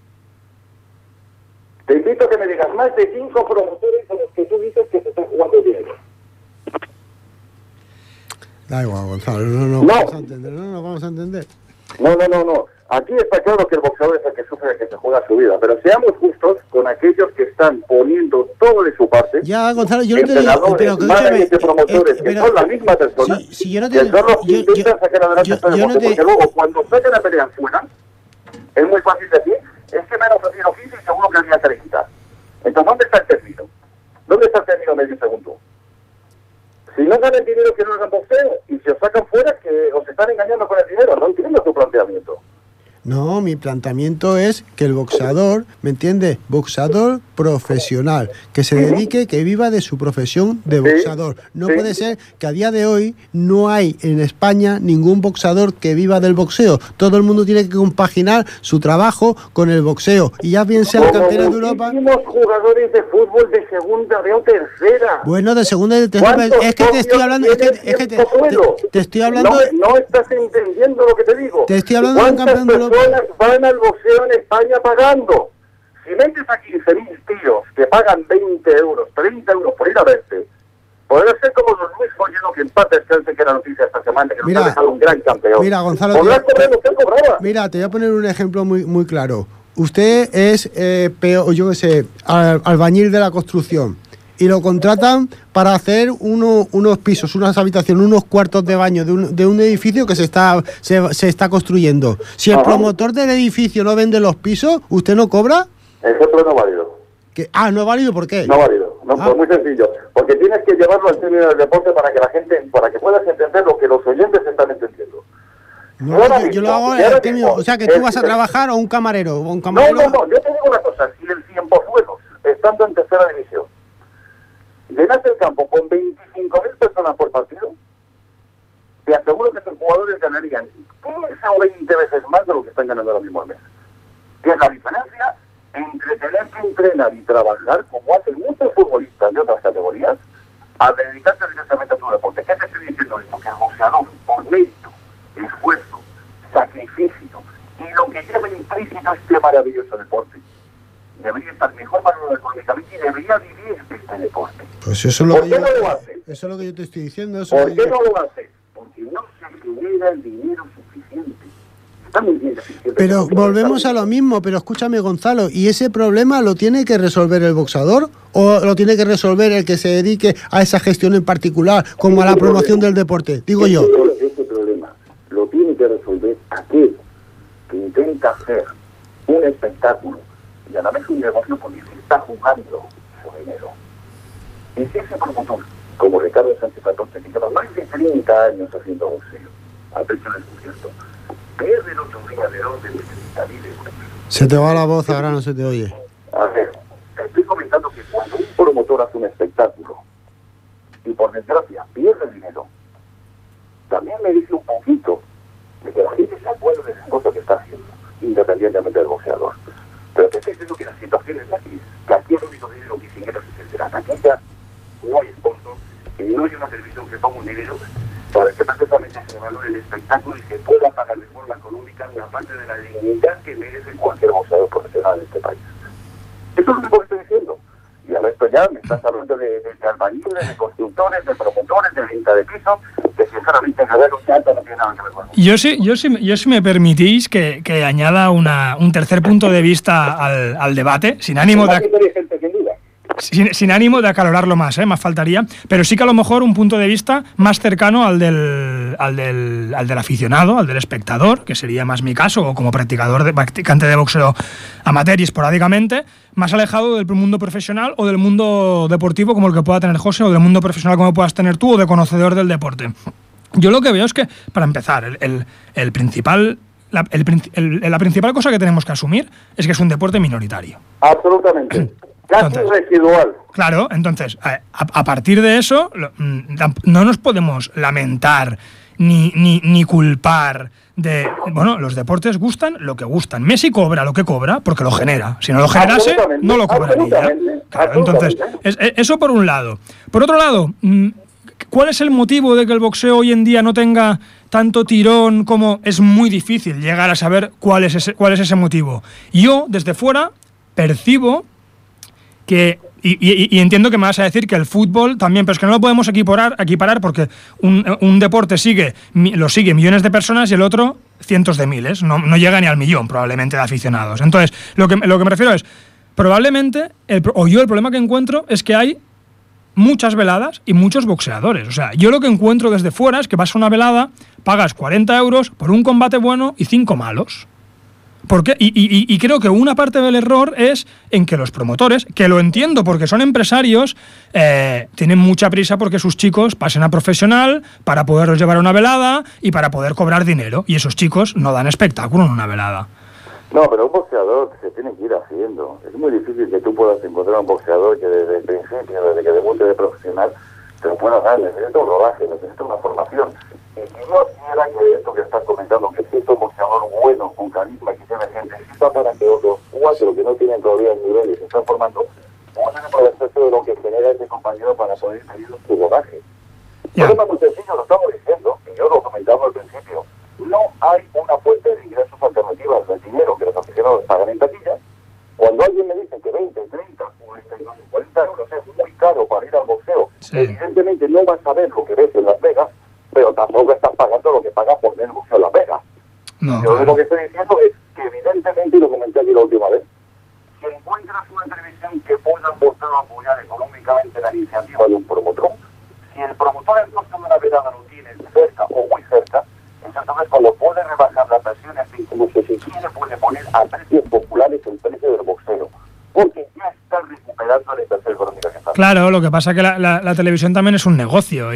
Te invito a que me digas más de cinco promotores a los que tú dices que se están jugando dinero.
Da igual, Gonzalo, no, no,
no.
vamos a entender, no nos vamos a entender.
No, no, no, no. Aquí está claro que el boxeador es el que sufre, el que se juega su vida, pero seamos justos con aquellos que están poniendo todo de su parte.
Ya, Gonzalo, yo no te digo, pero que
managers de promotores eh, pero, que son la misma persona,
si, si yo no te,
que son los que
yo,
intentan
yo,
sacar adelante
yo,
este
yo
deporte,
no te...
porque luego cuando saquen a pelear fuera, es muy fácil decir, es que me han ofrecido quince y seguro que había treinta. Entonces, ¿dónde está el término? ¿Dónde está el término medio segundo? Si no ganan dinero, que no hagan boxeo, y si os sacan fuera, que os están engañando con el dinero. No entiendo tu planteamiento.
No, mi planteamiento es que el boxeador, ¿me entiendes? Boxeador profesional, que se dedique, que viva de su profesión de boxeador. No sí. puede ser que a día de hoy no hay en España ningún boxeador que viva del boxeo. Todo el mundo tiene que compaginar su trabajo con el boxeo. Y ya bien sea el campeón de Europa...
jugadores de fútbol de segunda B o tercera.
Bueno, de segunda y de tercera. Es que te estoy hablando... Es que, es que te, te, te estoy hablando...
No, no estás entendiendo lo que te digo.
Te estoy hablando de un campeón de Europa.
Personas van al boxeo en España pagando. Si metes a quince mil tíos que pagan veinte euros, treinta euros por ir a verte, podrá ser como los Luis Follero, que en parte descanse, que era noticia esta semana, que
mira,
nos ha dejado un gran campeón.
Mira, Gonzalo,
podrá cobrar lo que cobraba.
Mira, te voy a poner un ejemplo muy, muy claro. Usted es, eh, peor, yo qué sé, al, albañil de la construcción. Y lo contratan para hacer uno, unos pisos, unas habitaciones, unos cuartos de baño de un, de un edificio que se está se, se está construyendo. Si el Ajá. promotor del edificio no vende los pisos, ¿usted no cobra?
Ejemplo no válido.
¿Qué? Ah, ¿no es válido? ¿Por qué?
No válido. No, ah. Pues muy sencillo. Porque tienes que llevarlo al término del deporte para que la gente, para que puedas entender lo que los oyentes están entendiendo.
No, yo, mismo, yo lo hago al término, o sea, que tú vas a trabajar o un camarero. O un camarero.
No, no, no, yo te digo una cosa. Si el Cienpozuelos, estando en tercera división, llenas el campo con veinticinco mil personas por partido, te aseguro que sus jugadores ganarían quince o veinte veces más de lo que están ganando ahora mismo al mes. Que es la diferencia entre tener que entrenar y trabajar, como hacen muchos futbolistas de otras categorías, a dedicarse directamente a su deporte. ¿Qué te estoy diciendo esto? Que el boxeador, por mérito, esfuerzo, sacrificio y lo que lleva implícito este maravilloso deporte, debería estar mejor valorado económicamente y debería vivir este deporte.
Pues eso es lo
¿Por
que
qué
yo,
no lo hace?
Eso es lo que yo te estoy diciendo. Eso
¿Por
qué
yo...
no
lo hace? Porque no se genera el dinero suficiente. Está muy bien deficiente.
Pero volvemos a lo mismo, pero escúchame, Gonzalo, ¿y ese problema lo tiene que resolver el boxeador o lo tiene que resolver el que se dedique a esa gestión en particular, como a la promoción del deporte? Digo yo.
Este problema lo tiene que resolver aquel que intenta hacer un espectáculo y a la vez un negocio porque se está jugando su dinero. Y si ese promotor, como Ricardo Sánchez Atocha, que lleva más de treinta años haciendo boxeo, a pecho descubierto, pierde el otro día de orden de treinta mil euros.
Se te va la voz, ahora no se te oye.
A ver, te estoy comentando que cuando un promotor hace un espectáculo y por desgracia pierde dinero, también me dice un poquito de que la gente se acuerda de las cosas que está haciendo, independientemente del boxeador. Pero te estoy diciendo que la situación es aquí, que aquí el único dinero que se ingresa es el de la taquilla, no hay sponsor, y no hay una televisión que ponga un dinero para que precisamente se valore el espectáculo y se pueda pagar de forma económica una parte de la dignidad que merece cualquier boxeador profesional en este país. Eso es lo único que estoy diciendo. Y al resto ya me estás hablando de, de, de albañiles, de constructores, de promotores, de venta de pisos, que sinceramente en un teatro no tiene nada que ver con eso.
Yo sí, yo sí, yo sí me permitís que, que añada una, un tercer punto de vista al, al debate, sin ánimo de... Sin, sin ánimo de acalorarlo más, ¿eh? Más faltaría, pero sí que a lo mejor un punto de vista más cercano al del, al del, al del aficionado, al del espectador, que sería más mi caso, o como practicador de, practicante de boxeo amateur y esporádicamente, más alejado del mundo profesional o del mundo deportivo como el que pueda tener José, o del mundo profesional como puedas tener tú, o de conocedor del deporte. Yo lo que veo es que, para empezar, el, el, el principal... La, el, el, la principal cosa que tenemos que asumir es que es un deporte minoritario.
Absolutamente. Casi entonces, residual.
Claro, entonces, a, a partir de eso, no nos podemos lamentar ni, ni, ni culpar de... Bueno, los deportes gustan lo que gustan. Messi cobra lo que cobra porque lo genera. Si no lo generase, no lo cobraría. Claro, entonces, es, es, eso por un lado. Por otro lado, ¿cuál es el motivo de que el boxeo hoy en día no tenga tanto tirón? Como es muy difícil llegar a saber cuál es ese, cuál es ese motivo. Yo, desde fuera, percibo que, y, y, y entiendo que me vas a decir que el fútbol también, pero es que no lo podemos equiparar, equiparar porque un, un deporte sigue, lo sigue millones de personas y el otro cientos de miles, no, no llega ni al millón probablemente de aficionados. Entonces, lo que, lo que me refiero es, probablemente, el, o yo el problema que encuentro es que hay muchas veladas y muchos boxeadores. O sea, yo lo que encuentro desde fuera es que vas a una velada, pagas cuarenta euros por un combate bueno y cinco malos. Porque, y, y, y creo que una parte del error es en que los promotores, que lo entiendo porque son empresarios, eh, tienen mucha prisa porque sus chicos pasen a profesional para poderlos llevar a una velada y para poder cobrar dinero. Y esos chicos no dan espectáculo en una velada.
No, pero un boxeador se tiene que ir haciendo. Es muy difícil que tú puedas encontrar un boxeador que desde el principio, desde que debute de profesional, te lo pueda dar. Necesita un rodaje, necesita una formación. Y si no quiera que esto que estás comentando, que existe un boxeador bueno, con carisma, que tiene gente, exista para que otros cuatro que no tienen todavía el nivel y se están formando, puedan aprovecharse de lo que genera ese compañero para poder salir su rodaje. Yeah. El problema muy sencillo, lo estamos diciendo, y yo lo comentaba al principio, no hay una fuente de ingresos alternativas del dinero que los aficionados pagan en taquilla. Cuando alguien me dice que veinte, treinta, cuarenta euros es muy caro para ir al boxeo, sí, evidentemente no vas a ver lo que ves en Las Vegas, pero tampoco estás pagando lo que pagas por ver el boxeo en Las Vegas. No, yo lo que estoy diciendo es que evidentemente, y lo comenté aquí la última vez, si encuentras una televisión que pueda aportar o apoyar económicamente la iniciativa de un promotor, si el promotor el costo de una velada lo tiene cerca o muy cerca, entonces cuando puede rebajar las versiones, incluso si quiere puede poner a precios populares el precio del boxeo, porque ya está recuperando la inversión económica que está.
Claro, lo que pasa es que la, la, la televisión también es un negocio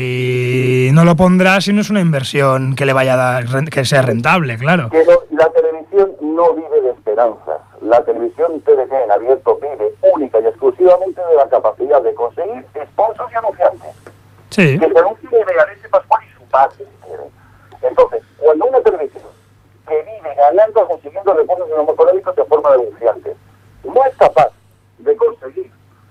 y no lo pondrá si no es una inversión que le vaya a dar, que sea rentable, claro.
Que no, la televisión no vive de esperanzas. La televisión T V G en abierto vive única y exclusivamente de la capacidad de conseguir sponsors y anunciantes.
Sí.
Que se anuncien Regalese Pascual y su padre, si quieren. Entonces, cuando una televisión que vive ganando o consiguiendo recursos económicos en forma de anunciantes no es capaz de conseguir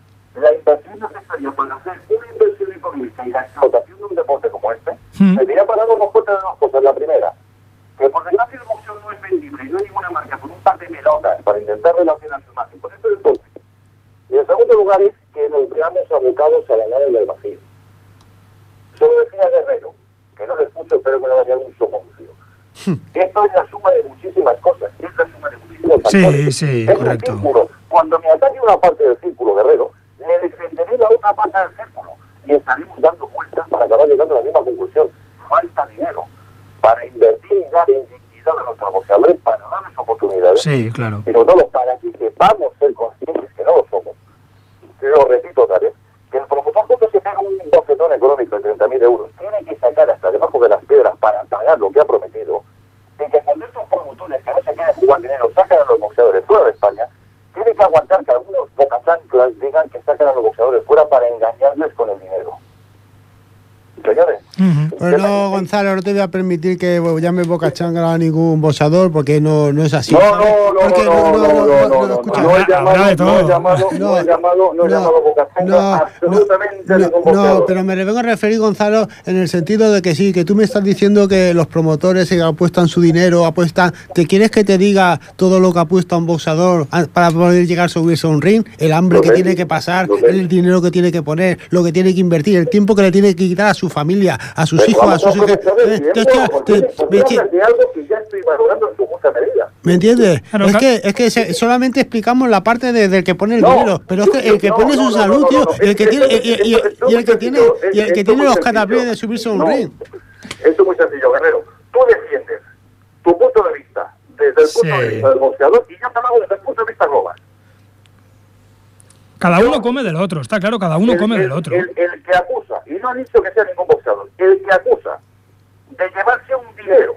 la inversión necesaria para hacer una inversión económica y la explotación de un deporte como este, mm. me diría parado dos cosas de dos cosas. La primera, que por desgracia el boxeo no es vendible y no hay ninguna marca con un par de pelotas para intentar relacionar su imagen con este deporte. Y en segundo lugar es que nos veamos abocados a la nada del vacío. Solo decía Guerrero, que no le escucho, espero que no vaya un somoncio. Esto es la suma de muchísimas cosas, es la suma de muchísimos factores.
Sí, sí,
es
correcto.
Un círculo. Cuando me ataque una parte del círculo, Guerrero, le defenderé la otra parte del círculo y estaremos dando vueltas para acabar llegando a la misma conclusión. Falta dinero para invertir y dar en dignidad a nuestros boxeadores, para darles oportunidades.
Sí, claro.
Y sobre todo para que sepamos ser conscientes que no lo somos. Lo repito otra vez, que el promotor cuando se pega un bofetón económico de treinta mil euros tiene que sacar hasta debajo de las piedras para pagar lo que ha prometido, y que cuando estos promotores que no se quieren jugar dinero sacan a los boxeadores fuera de España, tienen que aguantar que algunos bocachanclas digan que sacan a los boxeadores fuera para engañarles con el dinero.
Uh-huh.
Pues no, Gonzalo, no te voy a permitir que llames boca changra a ningún boxeador porque no, no es así.
No, no, no,
porque
no, no, no, no, no, no,
escucha,
no he llamado,
habla de todo.
no he llamado, no he llamado, no he llamado boca changra absolutamente
no,
a ningún
no,
boxeador.
pero me vengo a referir, Gonzalo, en el sentido de que sí, que tú me estás diciendo que los promotores se apuestan su dinero, apuestan. ¿Te quieres que te diga todo lo que apuesta un boxeador para poder llegar a subirse a un ring? El hambre que tiene que pasar, el dinero que tiene que poner, lo que tiene que invertir, el tiempo que le tiene que quitar a su familia, a sus hijos, a sus hijas. ¿Me entiendes?
Claro,
es
ca-
que es que se- solamente explicamos la parte de- del que pone el
No,
dinero, pero es que el que
no,
pone
no,
su
no,
salud,
no,
tío,
no, no,
el que
es-
tiene
es-
y, y-
es-
y el que tiene y el que
esto
tiene
muy
los
sencillo.
cataplines de subirse a un
No,
ring.
Esto es muy sencillo, Guerrero. Tú defiendes tu punto de vista desde el punto
Sí.
de vista del boxeador y yo te lo hago desde el punto de vista global.
Cada uno come del otro, está claro, cada uno
el,
come
el-
del otro.
El, el que acusa, y no han dicho que sea ningún boxeador, el que acusa de llevarse un dinero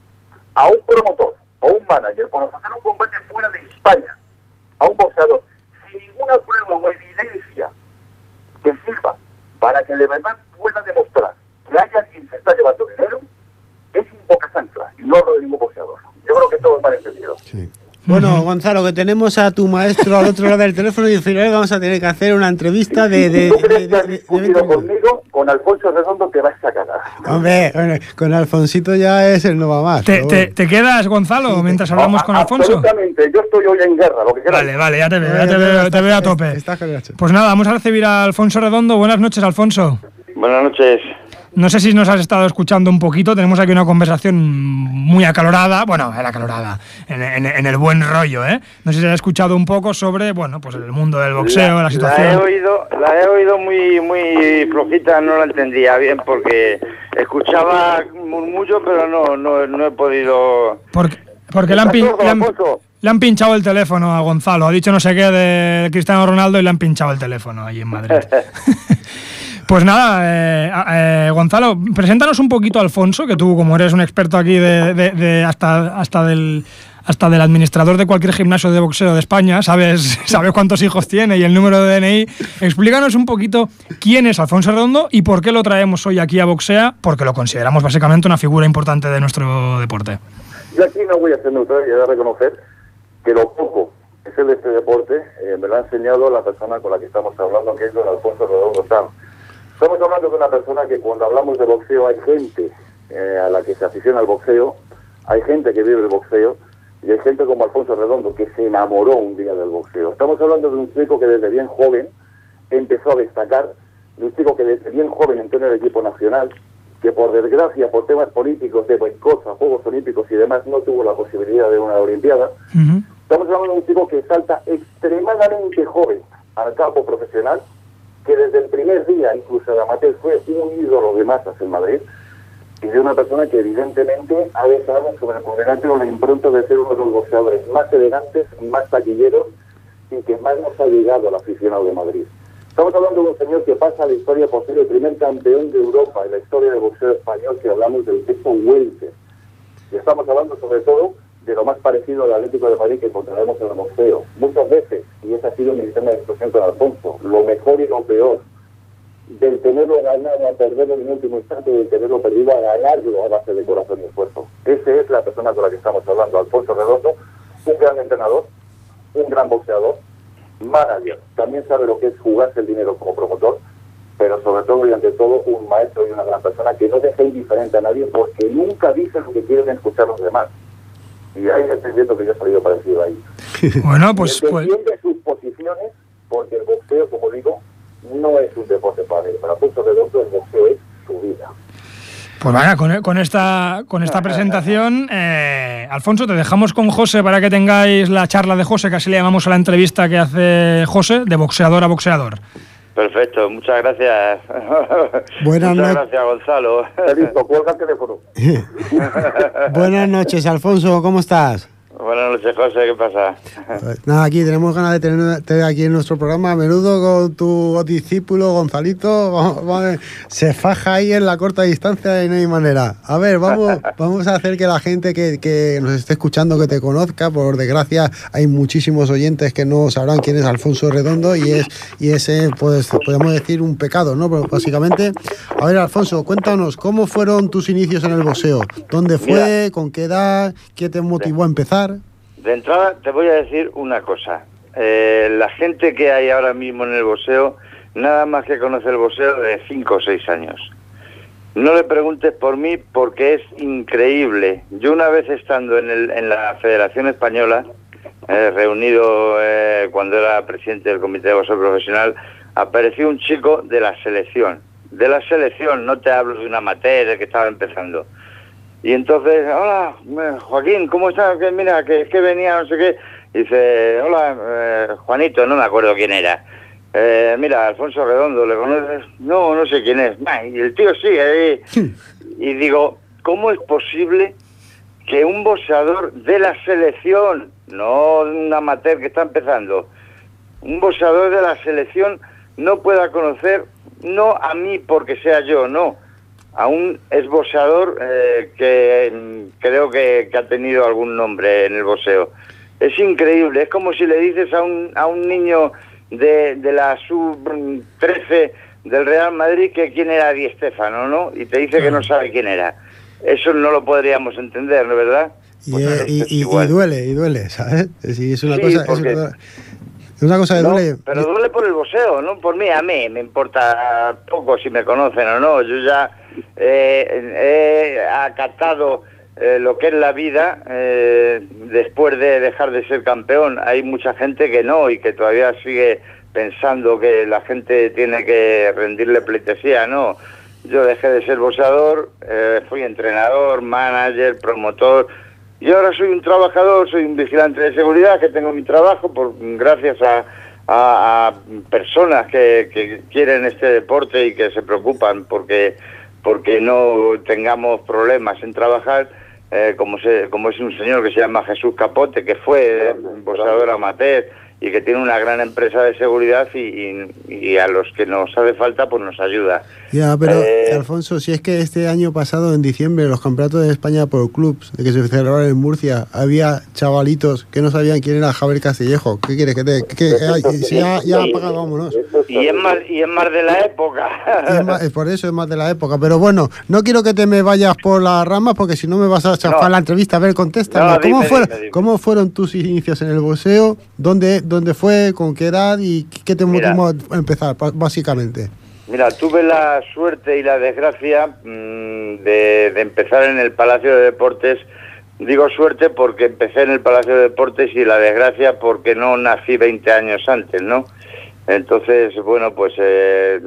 a un promotor o un manager por hacer un combate fuera de España a un boxeador sin ninguna prueba o evidencia que sirva para que de verdad pueda demostrar que hay alguien que está llevando dinero, es un boca chancla y no lo de ningún boxeador. Yo creo que todo es mal entendido.
Sí. Bueno, Gonzalo, que tenemos a tu maestro al otro lado del teléfono y al final vamos a tener que hacer una entrevista de... de,
¿Tú
de,
crees que has
de- de
discutido
veinte minutos.
conmigo? Con Alfonso Redondo te vas a cagar.
Hombre, bueno, con Alfonsito ya es el no va más.
¿Te,
pero
te,
bueno.
te quedas, Gonzalo, mientras hablamos con
A-
Alfonso?
Absolutamente, yo estoy hoy en guerra, lo que quieras.
Vale, vale, ya te veo,
Ya,
ya te
ya,
veo,
ya,
te veo a
está-
tope.
está con el hacha.
Pues nada, vamos a recibir a Alfonso Redondo. Buenas noches, Alfonso.
Buenas noches.
No sé si nos has estado escuchando un poquito, tenemos aquí una conversación muy acalorada, bueno, era acalorada, en, en- en el buen rollo, ¿eh? No sé si has escuchado un poco sobre, bueno, pues el mundo del boxeo, la,
La he
situación.
oído, la he oído muy muy flojita, no la entendía bien porque escuchaba murmullo, pero no no, no he podido.
Porque, porque le, han pin-
¿Estás sordo,
le han-
Alfonso?
le han pinchado el teléfono a Gonzalo, ha dicho no sé qué de Cristiano Ronaldo y le han pinchado el teléfono allí en Madrid. Pues nada, eh, eh, Gonzalo, preséntanos un poquito a Alfonso, que tú, como eres un experto aquí de, de- de hasta, hasta del hasta del administrador de cualquier gimnasio de boxeo de España, sabes, sabes cuántos hijos tiene y el número de D N I. Explícanos un poquito quién es Alfonso Redondo y por qué lo traemos hoy aquí a Boxea, porque lo consideramos básicamente una figura importante de nuestro deporte.
Yo aquí no voy a ser neutral y he de reconocer que lo poco que sé de este deporte eh, me lo ha enseñado la persona con la que estamos hablando, que es don Alfonso Redondo Sanz. Estamos hablando de una persona que cuando hablamos de boxeo hay gente eh, a la que se aficiona al boxeo, hay gente que vive el boxeo y hay gente como Alfonso Redondo que se enamoró un día del boxeo. Estamos hablando de un chico que desde bien joven empezó a destacar, de un chico que desde bien joven entró en el equipo nacional, que por desgracia, por temas políticos de boicot a Juegos Olímpicos y demás, no tuvo la posibilidad de una Olimpiada.
Uh-huh.
Estamos hablando de un chico que salta extremadamente joven al campo profesional, que desde el primer día, incluso de amateur, fue un ídolo de masas en Madrid, y de una persona que evidentemente ha dejado sobre el cuadrilátero la impronta de ser uno de los boxeadores más elegantes, más taquilleros, y que más nos ha llegado al aficionado de Madrid. Estamos hablando de un señor que pasa a la historia por ser el primer campeón de Europa en la historia del boxeo español, si hablamos del peso welter. Y estamos hablando sobre todo de lo más parecido al Atlético de Madrid que encontraremos en el boxeo. Muchas veces, y ese ha sido mi tema de discusión con Alfonso, lo mejor y lo peor, del tenerlo ganado a perderlo en el último instante, del tenerlo perdido a ganarlo a base de corazón y esfuerzo. Esa es la persona con la que estamos hablando, Alfonso Redondo, un gran entrenador, un gran boxeador, manager, también sabe lo que es jugarse el dinero como promotor, pero sobre todo y ante todo un maestro y una gran persona que no deja indiferente a nadie porque nunca dice lo que quieren escuchar los demás. Y ahí estoy viendo que yo he salido parecido ahí.
Bueno, pues, pues
Defiende sus posiciones porque el boxeo, como digo, no es un deporte para él. Para Alfonso Redondo el boxeo es su vida.
Pues vaya, con, con esta con esta presentación, eh, Alfonso, te dejamos con José para que tengáis la charla de José, que así le llamamos a la entrevista que hace José, de boxeador a boxeador.
Perfecto, muchas gracias.
Buenas
muchas
no-
gracias, Gonzalo.
Listo, cuelga el teléfono.
Buenas noches, Alfonso, ¿cómo estás?
Buenas noches, José, ¿qué pasa?
Pues nada, aquí tenemos ganas de tenerte aquí en nuestro programa a menudo con tu discípulo Gonzalito. Vamos, vamos, se faja ahí en la corta distancia y no hay manera. A ver, vamos, vamos a hacer que la gente que, que nos esté escuchando, que te conozca. Por desgracia, hay muchísimos oyentes que no sabrán quién es Alfonso Redondo y es y ese, pues, podemos decir, un pecado, ¿no? Pero básicamente, a ver, Alfonso, cuéntanos, ¿cómo fueron tus inicios en el boxeo? ¿Dónde fue? Mira, ¿con qué edad? ¿Qué te motivó a empezar?
De entrada te voy a decir una cosa. Eh, la gente que hay ahora mismo en el boxeo, nada más que conoce el boxeo de cinco o seis años. No le preguntes por mí porque es increíble. Yo una vez estando en, el, en la Federación Española, eh, reunido eh, cuando era presidente del Comité de Boxeo Profesional, apareció un chico de la selección. De la selección, no te hablo de un amateur que estaba empezando. Y entonces, hola, Joaquín, ¿cómo estás? Que mira, que es que venía, no sé qué. Y dice, hola, eh, Juanito, no me acuerdo quién era. Eh, mira, Alfonso Redondo, ¿le conoces? No, no sé quién es. Y el tío sigue ahí. Y digo, ¿cómo es posible que un boxeador de la selección, no un amateur que está empezando, un boxeador de la selección no pueda conocer, no a mí porque sea yo, no, a un exboxeador eh, que mm, creo que, que ha tenido algún nombre en el boxeo? Es increíble, es como si le dices a un, a un niño de, de la sub trece del Real Madrid que quién era Di Stéfano, ¿no? Y te dice que no sabe quién era. Eso no lo podríamos entender, ¿no, verdad?
Y, pues eh, y, y, y duele, y duele, ¿sabes? Sí, es una
sí,
cosa...
Porque...
Es una... Es una cosa que
no,
duele.
Pero duele por el boxeo, no por mí. A mí me importa poco si me conocen o no. Yo ya eh, he acatado eh, lo que es la vida eh, después de dejar de ser campeón. Hay mucha gente que no y que todavía sigue pensando que la gente tiene que rendirle pleitesía. No, yo dejé de ser boxeador, eh, fui entrenador, manager, promotor. Y ahora soy un trabajador, soy un vigilante de seguridad, que tengo mi trabajo por gracias a, a, a personas que, que quieren este deporte y que se preocupan porque, porque no tengamos problemas en trabajar, eh, como, se, como es un señor que se llama Jesús Capote, que fue un boxeador amateur y que tiene una gran empresa de seguridad y, y, y a los que nos hace falta pues nos ayuda.
Ya, pero
eh,
Alfonso, si es que este año pasado, en diciembre, los campeonatos de España por clubs, de que se celebraron en Murcia, había chavalitos que no sabían quién era Javier Castillejo. ¿Qué quieres que te...? Que, que, si ya, ya apaga, vámonos.
Y es más, y es más de la época.
Y es, más, es por eso, es más de la época. Pero bueno, no quiero que te me vayas por las ramas porque si no me vas a chafar no. la entrevista. A ver, contéstame.
No,
¿Cómo,
dime,
fueron,
dime, dime.
¿Cómo fueron tus inicios en el boxeo? ¿Dónde, dónde fue? ¿Con qué edad? ¿Y qué te motivó a empezar, básicamente?
Mira, tuve la suerte y la desgracia mmm, de, de empezar en el Palacio de Deportes. Digo suerte porque empecé en el Palacio de Deportes y la desgracia porque no nací veinte años antes, ¿no? Entonces, bueno, pues eh,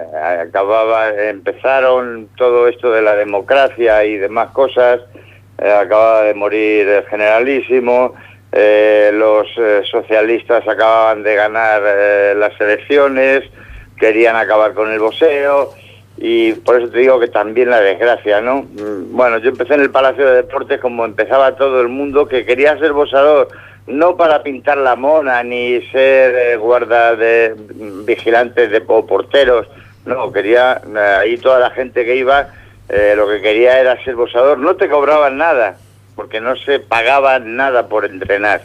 acababa, empezaron todo esto de la democracia y demás cosas, eh, acababa de morir el generalísimo, eh, los eh, socialistas acababan de ganar eh, las elecciones, querían acabar con el boxeo y por eso te digo que también la desgracia, ¿no? Bueno, yo empecé en el Palacio de Deportes como empezaba todo el mundo, que quería ser boxeador, no para pintar la mona ni ser eh, guarda de vigilantes de o porteros, no, quería, eh, ahí toda la gente que iba, eh, lo que quería era ser boxeador, no te cobraban nada, porque no se pagaba nada por entrenar,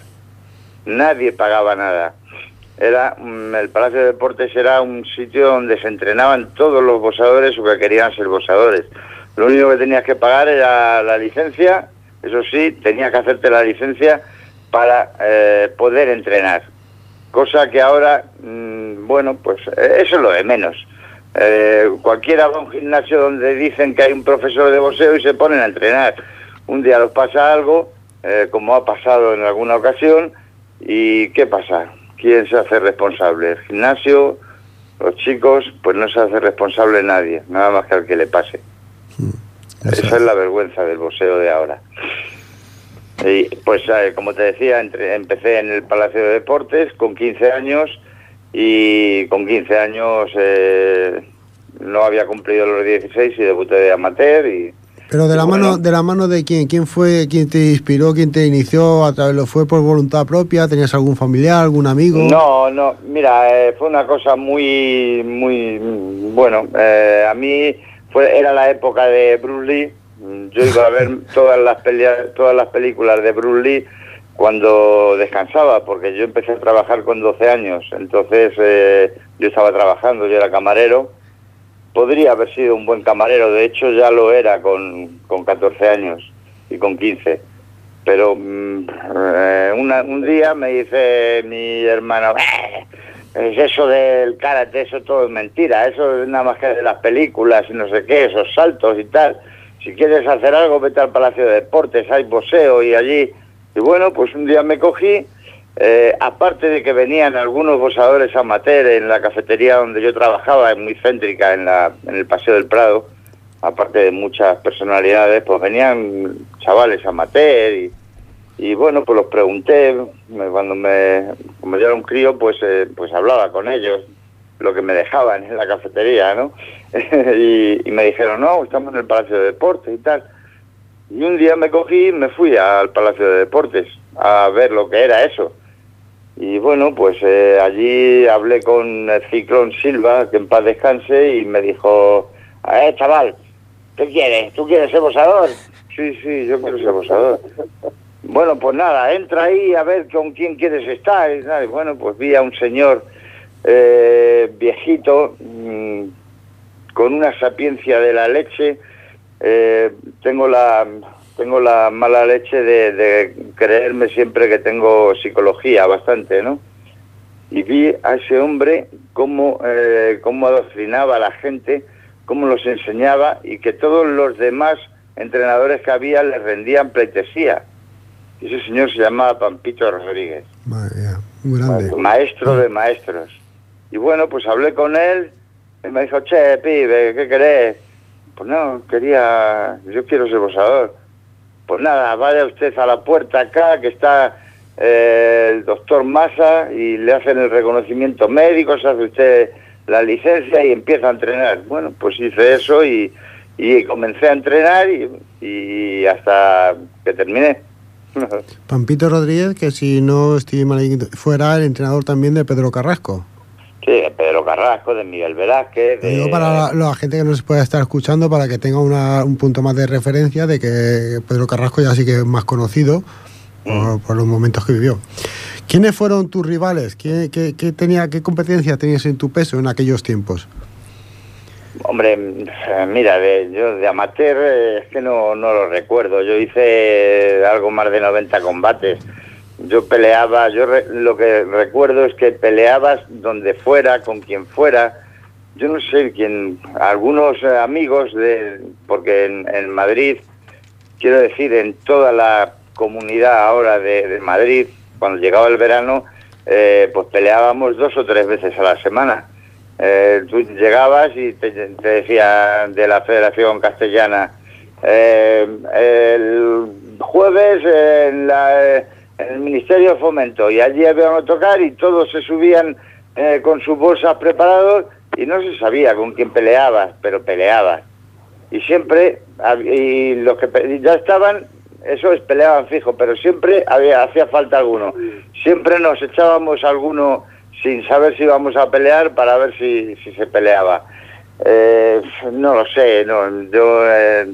nadie pagaba nada. Era el Palacio de Deportes era un sitio donde se entrenaban todos los boxeadores o que querían ser boxeadores. Lo único que tenías que pagar era la licencia, eso sí, tenías que hacerte la licencia para eh, poder entrenar. Cosa que ahora, mmm, bueno, pues eso es lo de menos. Eh, cualquiera va a un gimnasio donde dicen que hay un profesor de boxeo y se ponen a entrenar. Un día les pasa algo, eh, como ha pasado en alguna ocasión, y ¿qué pasa? ¿Quién se hace responsable? ¿El gimnasio? ¿Los chicos? Pues no se hace responsable nadie, nada más que al que le pase. Mm, Esa es la vergüenza del boxeo de ahora. Y pues eh, como te decía, entre, empecé en el Palacio de Deportes con quince años y con quince años eh, no había cumplido los dieciséis y debuté de amateur y...
Pero de la
bueno,
mano de la mano de quién, quién fue, quién te inspiró, quién te inició, a través, ¿lo fue por voluntad propia? ¿Tenías algún familiar, algún amigo?
No, no, mira, eh, fue una cosa muy, muy, bueno, eh, a mí fue, era la época de Bruce Lee. Yo iba a ver todas las peleas, todas las películas de Bruce Lee cuando descansaba, porque yo empecé a trabajar con doce años, entonces eh, yo estaba trabajando, yo era camarero. Podría haber sido un buen camarero, de hecho ya lo era con, con catorce años y con quince. Pero mm, eh, una, un día me dice mi hermano, eh, es eso del karate, eso todo es mentira, eso es nada más que de las películas y no sé qué, esos saltos y tal. Si quieres hacer algo, vete al Palacio de Deportes, hay boxeo y allí... Y bueno, pues un día me cogí, eh, aparte de que venían algunos boxeadores amateur en la cafetería donde yo trabajaba, muy céntrica, en, la, en el Paseo del Prado, aparte de muchas personalidades, pues venían chavales amateur y, y bueno, pues los pregunté, me, cuando me, como yo era un crío, pues, eh, pues hablaba con ellos, lo que me dejaban en la cafetería, ¿no? y, y me dijeron, no, estamos en el Palacio de Deportes y tal. Y un día me cogí y me fui al Palacio de Deportes a ver lo que era eso. Y bueno, pues eh, allí hablé con el Ciclón Silva, que en paz descanse, y me dijo, eh, chaval, ¿qué quieres? ¿Tú quieres ser boxeador? Sí, sí, yo quiero ser boxeador. Bueno, pues nada, entra ahí a ver con quién quieres estar. Y, y bueno, pues vi a un señor eh, viejito, mmm, con una sapiencia de la leche. Eh, tengo la tengo la mala leche de, de creerme siempre que tengo psicología bastante, ¿no? Y vi a ese hombre cómo, eh, cómo adoctrinaba a la gente, cómo los enseñaba y que todos los demás entrenadores que había les rendían pleitesía. Y ese señor se llamaba Pampito Rodríguez.
Madre mía, muy grande.
Maestro de maestros. Y bueno, pues hablé con él y me dijo, che, pibe, ¿qué querés? Pues no, quería, yo quiero ser boxeador. Pues nada, vaya usted a la puerta acá, que está eh, el doctor Massa, y le hacen el reconocimiento médico, se hace usted la licencia y empieza a entrenar. Bueno, pues hice eso y, y comencé a entrenar y, y hasta que terminé.
Pampito Rodríguez, que si no estoy mal, fuera el entrenador también de Pedro Carrasco.
Sí, de Pedro Carrasco, de Miguel Velázquez. De...
Digo para la, la gente que nos pueda estar escuchando, para que tenga una, un punto más de referencia de que Pedro Carrasco ya sí que es más conocido por, mm. por los momentos que vivió. ¿Quiénes fueron tus rivales? ¿Qué, qué, qué, tenía, qué competencia tenías en tu peso en aquellos tiempos?
Hombre, mira, de, yo de amateur eh, es que no, no lo recuerdo. Yo hice algo más de noventa combates. Yo peleaba, yo re, lo que recuerdo es que peleabas donde fuera, con quien fuera. Yo no sé quién, algunos eh, amigos, de porque en, en Madrid, quiero decir, en toda la comunidad ahora de, de Madrid, cuando llegaba el verano, eh, pues peleábamos dos o tres veces a la semana. Eh, tú llegabas y te, te decía de la Federación Castellana, eh, el jueves en la... Eh, en el Ministerio de Fomento, y allí habían a tocar y todos se subían eh, con sus bolsas preparados y no se sabía con quién peleabas, pero peleabas. Y siempre, y los que ya estaban, eso es, peleaban fijo, pero siempre había, hacía falta alguno. Siempre nos echábamos alguno sin saber si íbamos a pelear para ver si, si se peleaba. Eh, no lo sé, no, yo... Eh,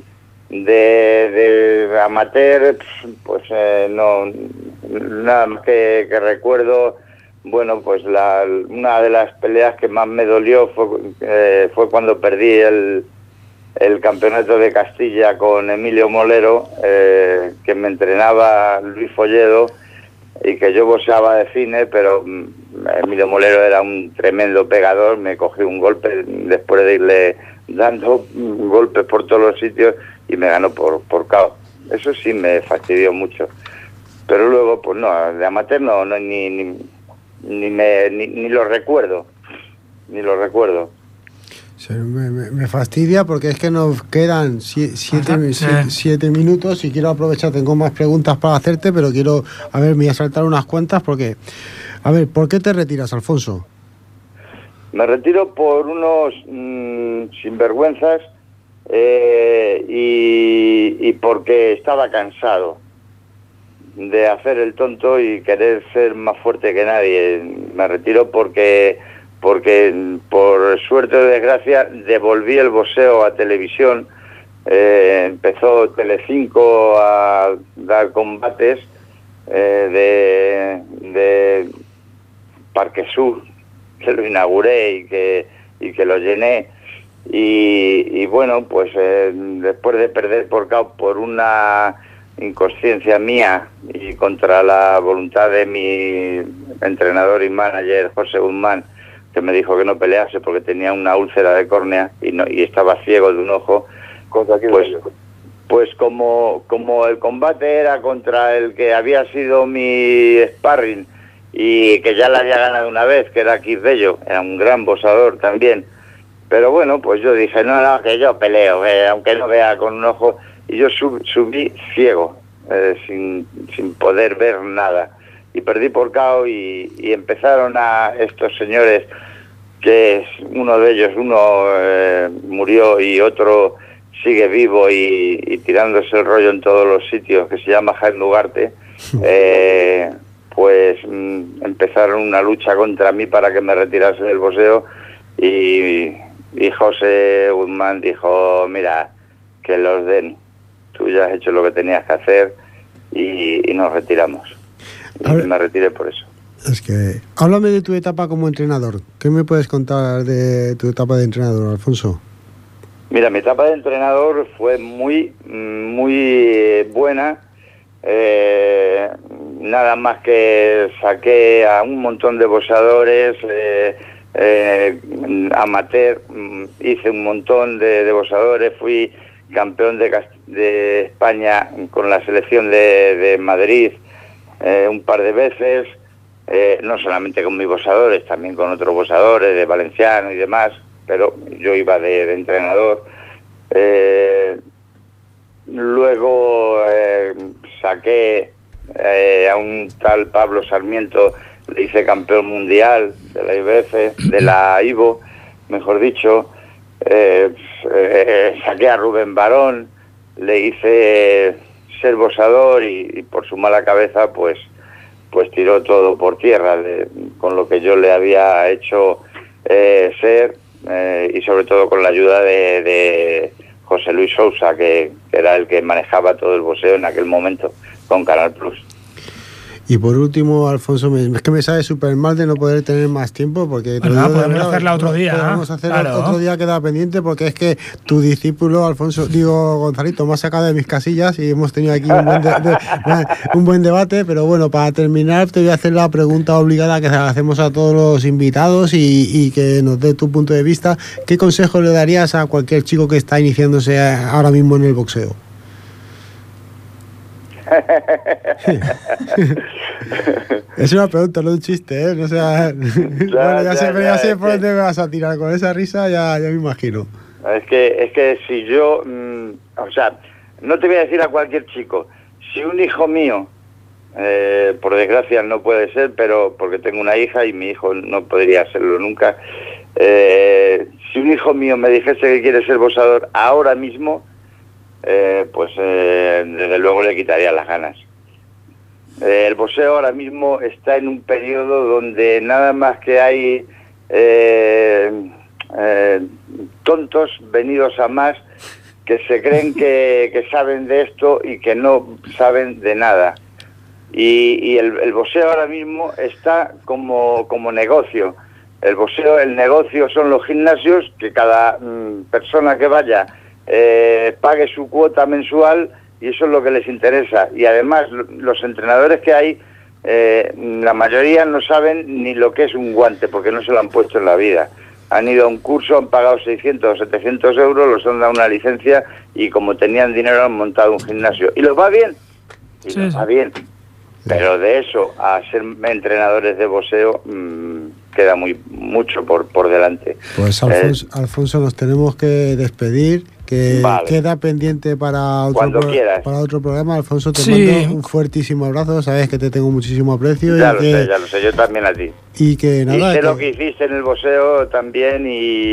De, de amateur, pues eh, no, nada más que, que recuerdo, bueno, pues la, una de las peleas que más me dolió fue, eh, fue cuando perdí el, el campeonato de Castilla con Emilio Molero, eh, que me entrenaba Luis Folledo y que yo boxeaba de cine, pero Emilio Molero era un tremendo pegador, me cogí un golpe después de irle dando golpes por todos los sitios y me ganó por, por K O. Eso sí me fastidió mucho. Pero luego, pues no, de amateur no, no ni, ni, ni, me, ni, ni lo recuerdo. Ni lo recuerdo.
Sí, me, me, me fastidia porque es que nos quedan siete, siete, siete, siete minutos y quiero aprovechar, tengo más preguntas para hacerte, pero quiero, a ver, me voy a saltar unas cuantas porque, a ver, ¿por qué te retiras, Alfonso?
Me retiro por unos mmm, sinvergüenzas eh, y, y porque estaba cansado de hacer el tonto y querer ser más fuerte que nadie. Me retiro porque, porque por suerte o desgracia, devolví el boxeo a televisión. Eh, empezó Telecinco a dar combates eh, de, de Parque Sur, que lo inauguré y que, y que lo llené. Y, y bueno, pues eh, después de perder por K O por una inconsciencia mía y contra la voluntad de mi entrenador y manager José Guzmán, que me dijo que no pelease porque tenía una úlcera de córnea y, no, y estaba ciego de un ojo, pues, pues como, como el combate era contra el que había sido mi sparring y que ya le había ganado una vez, que era Keith Bello, era un gran boxeador también, pero bueno, pues yo dije, no, no, que yo peleo, eh, aunque no vea con un ojo, y yo sub, subí ciego, eh, sin, sin poder ver nada, y perdí por K O y, y empezaron a estos señores, que es uno de ellos, uno eh, murió y otro sigue vivo y, y tirándose el rollo en todos los sitios, que se llama Jaime Ugarte, eh, pues mm, empezaron una lucha contra mí para que me retirase del boxeo y, y José Guzmán dijo, mira, que los den, tú ya has hecho lo que tenías que hacer y, y nos retiramos. Y ver, me retiré por eso.
Es que, háblame de tu etapa como entrenador. ¿Qué me puedes contar de tu etapa de entrenador, Alfonso?
Mira, mi etapa de entrenador fue muy, muy buena. Eh, nada más que saqué a un montón de boxeadores, eh, eh, amateur, hice un montón de, de boxeadores, fui campeón de, de España con la selección de, de Madrid eh, un par de veces, eh, no solamente con mis boxeadores, también con otros boxeadores de Valenciano y demás, pero yo iba de, de entrenador. Eh, luego eh, saqué eh, a un tal Pablo Sarmiento, le hice campeón mundial de la I B F, de la I V O, mejor dicho. Eh, eh, saqué a Rubén Barón, le hice ser boxeador y, y por su mala cabeza pues pues tiró todo por tierra de, con lo que yo le había hecho eh, ser eh, y sobre todo con la ayuda de, de José Luis Sousa, que, que era el que manejaba todo el boxeo en aquel momento con Canal Plus.
Y por último, Alfonso, me, es que me sabe súper mal de no poder tener más tiempo, porque...
Bueno, podemos verdad, hacerla otro día.
Podemos hacer
claro.
otro día, queda pendiente, porque es que tu discípulo, Alfonso, digo, Gonzalito, me ha sacado de mis casillas y hemos tenido aquí un buen, de, de, un buen debate, pero bueno, para terminar te voy a hacer la pregunta obligada que hacemos a todos los invitados y, y que nos dé tu punto de vista. ¿Qué consejo le darías a cualquier chico que está iniciándose ahora mismo en el boxeo? Es una pregunta, no un chiste, ¿eh? No sea... ya, bueno, ya, ya, sé, ya, ya sé por dónde me vas a tirar. Con esa risa ya, ya me imagino.
Es que, es que si yo... Mmm, o sea, no te voy a decir a cualquier chico. Si un hijo mío, eh, por desgracia no puede ser, pero porque tengo una hija y mi hijo no podría serlo nunca. Eh, si un hijo mío me dijese que quiere ser boxeador ahora mismo... Eh, pues eh, desde luego le quitaría las ganas. Eh, el boxeo ahora mismo está en un periodo donde nada más que hay eh, eh, tontos venidos a más que se creen que, que saben de esto y que no saben de nada. Y, y el, el boxeo ahora mismo está como, como negocio. El boxeo, el negocio son los gimnasios, que cada mm, persona que vaya Eh, pague su cuota mensual y eso es lo que les interesa. Y además los entrenadores que hay, eh, la mayoría no saben ni lo que es un guante porque no se lo han puesto en la vida. Han ido a un curso, han pagado seiscientos o setecientos euros, los han dado una licencia y como tenían dinero han montado un gimnasio. Y los va bien, y sí, los va bien. Pero de eso a ser entrenadores de boxeo mmm, queda muy mucho por, por delante.
Pues Alfonso, eh, Alfonso, nos tenemos que despedir, que vale. Queda pendiente para otro, pro, para otro programa. Alfonso, te sí. mando un fuertísimo abrazo, sabes que te tengo muchísimo aprecio.
Ya
y
lo
que,
sé, ya lo sé, yo también a ti.
Y que nada...
Y sé
que...
lo que hiciste en el boxeo también y,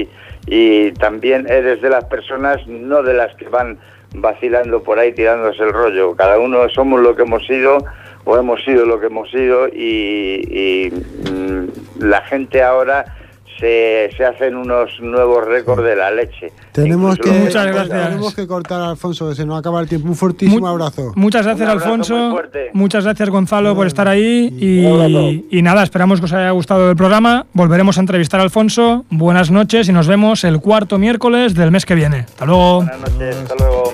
y también eres de las personas, no de las que van vacilando por ahí tirándose el rollo. Cada uno somos lo que hemos sido o hemos sido lo que hemos sido, y, y mmm, la gente ahora se, se hacen unos nuevos récords de la leche.
Tenemos que,
Muchas gracias.
tenemos que cortar, Alfonso, que se nos acaba el tiempo. Un fortísimo
Mu
abrazo.
Muchas gracias,
Un abrazo
Alfonso.
muy fuerte.
Muchas gracias, Gonzalo, por estar ahí.
Un abrazo.
Y, y nada, esperamos que os haya gustado el programa. Volveremos a entrevistar a Alfonso. Buenas noches y nos vemos el cuarto miércoles del mes que viene. Hasta luego.
Buenas noches, hasta luego.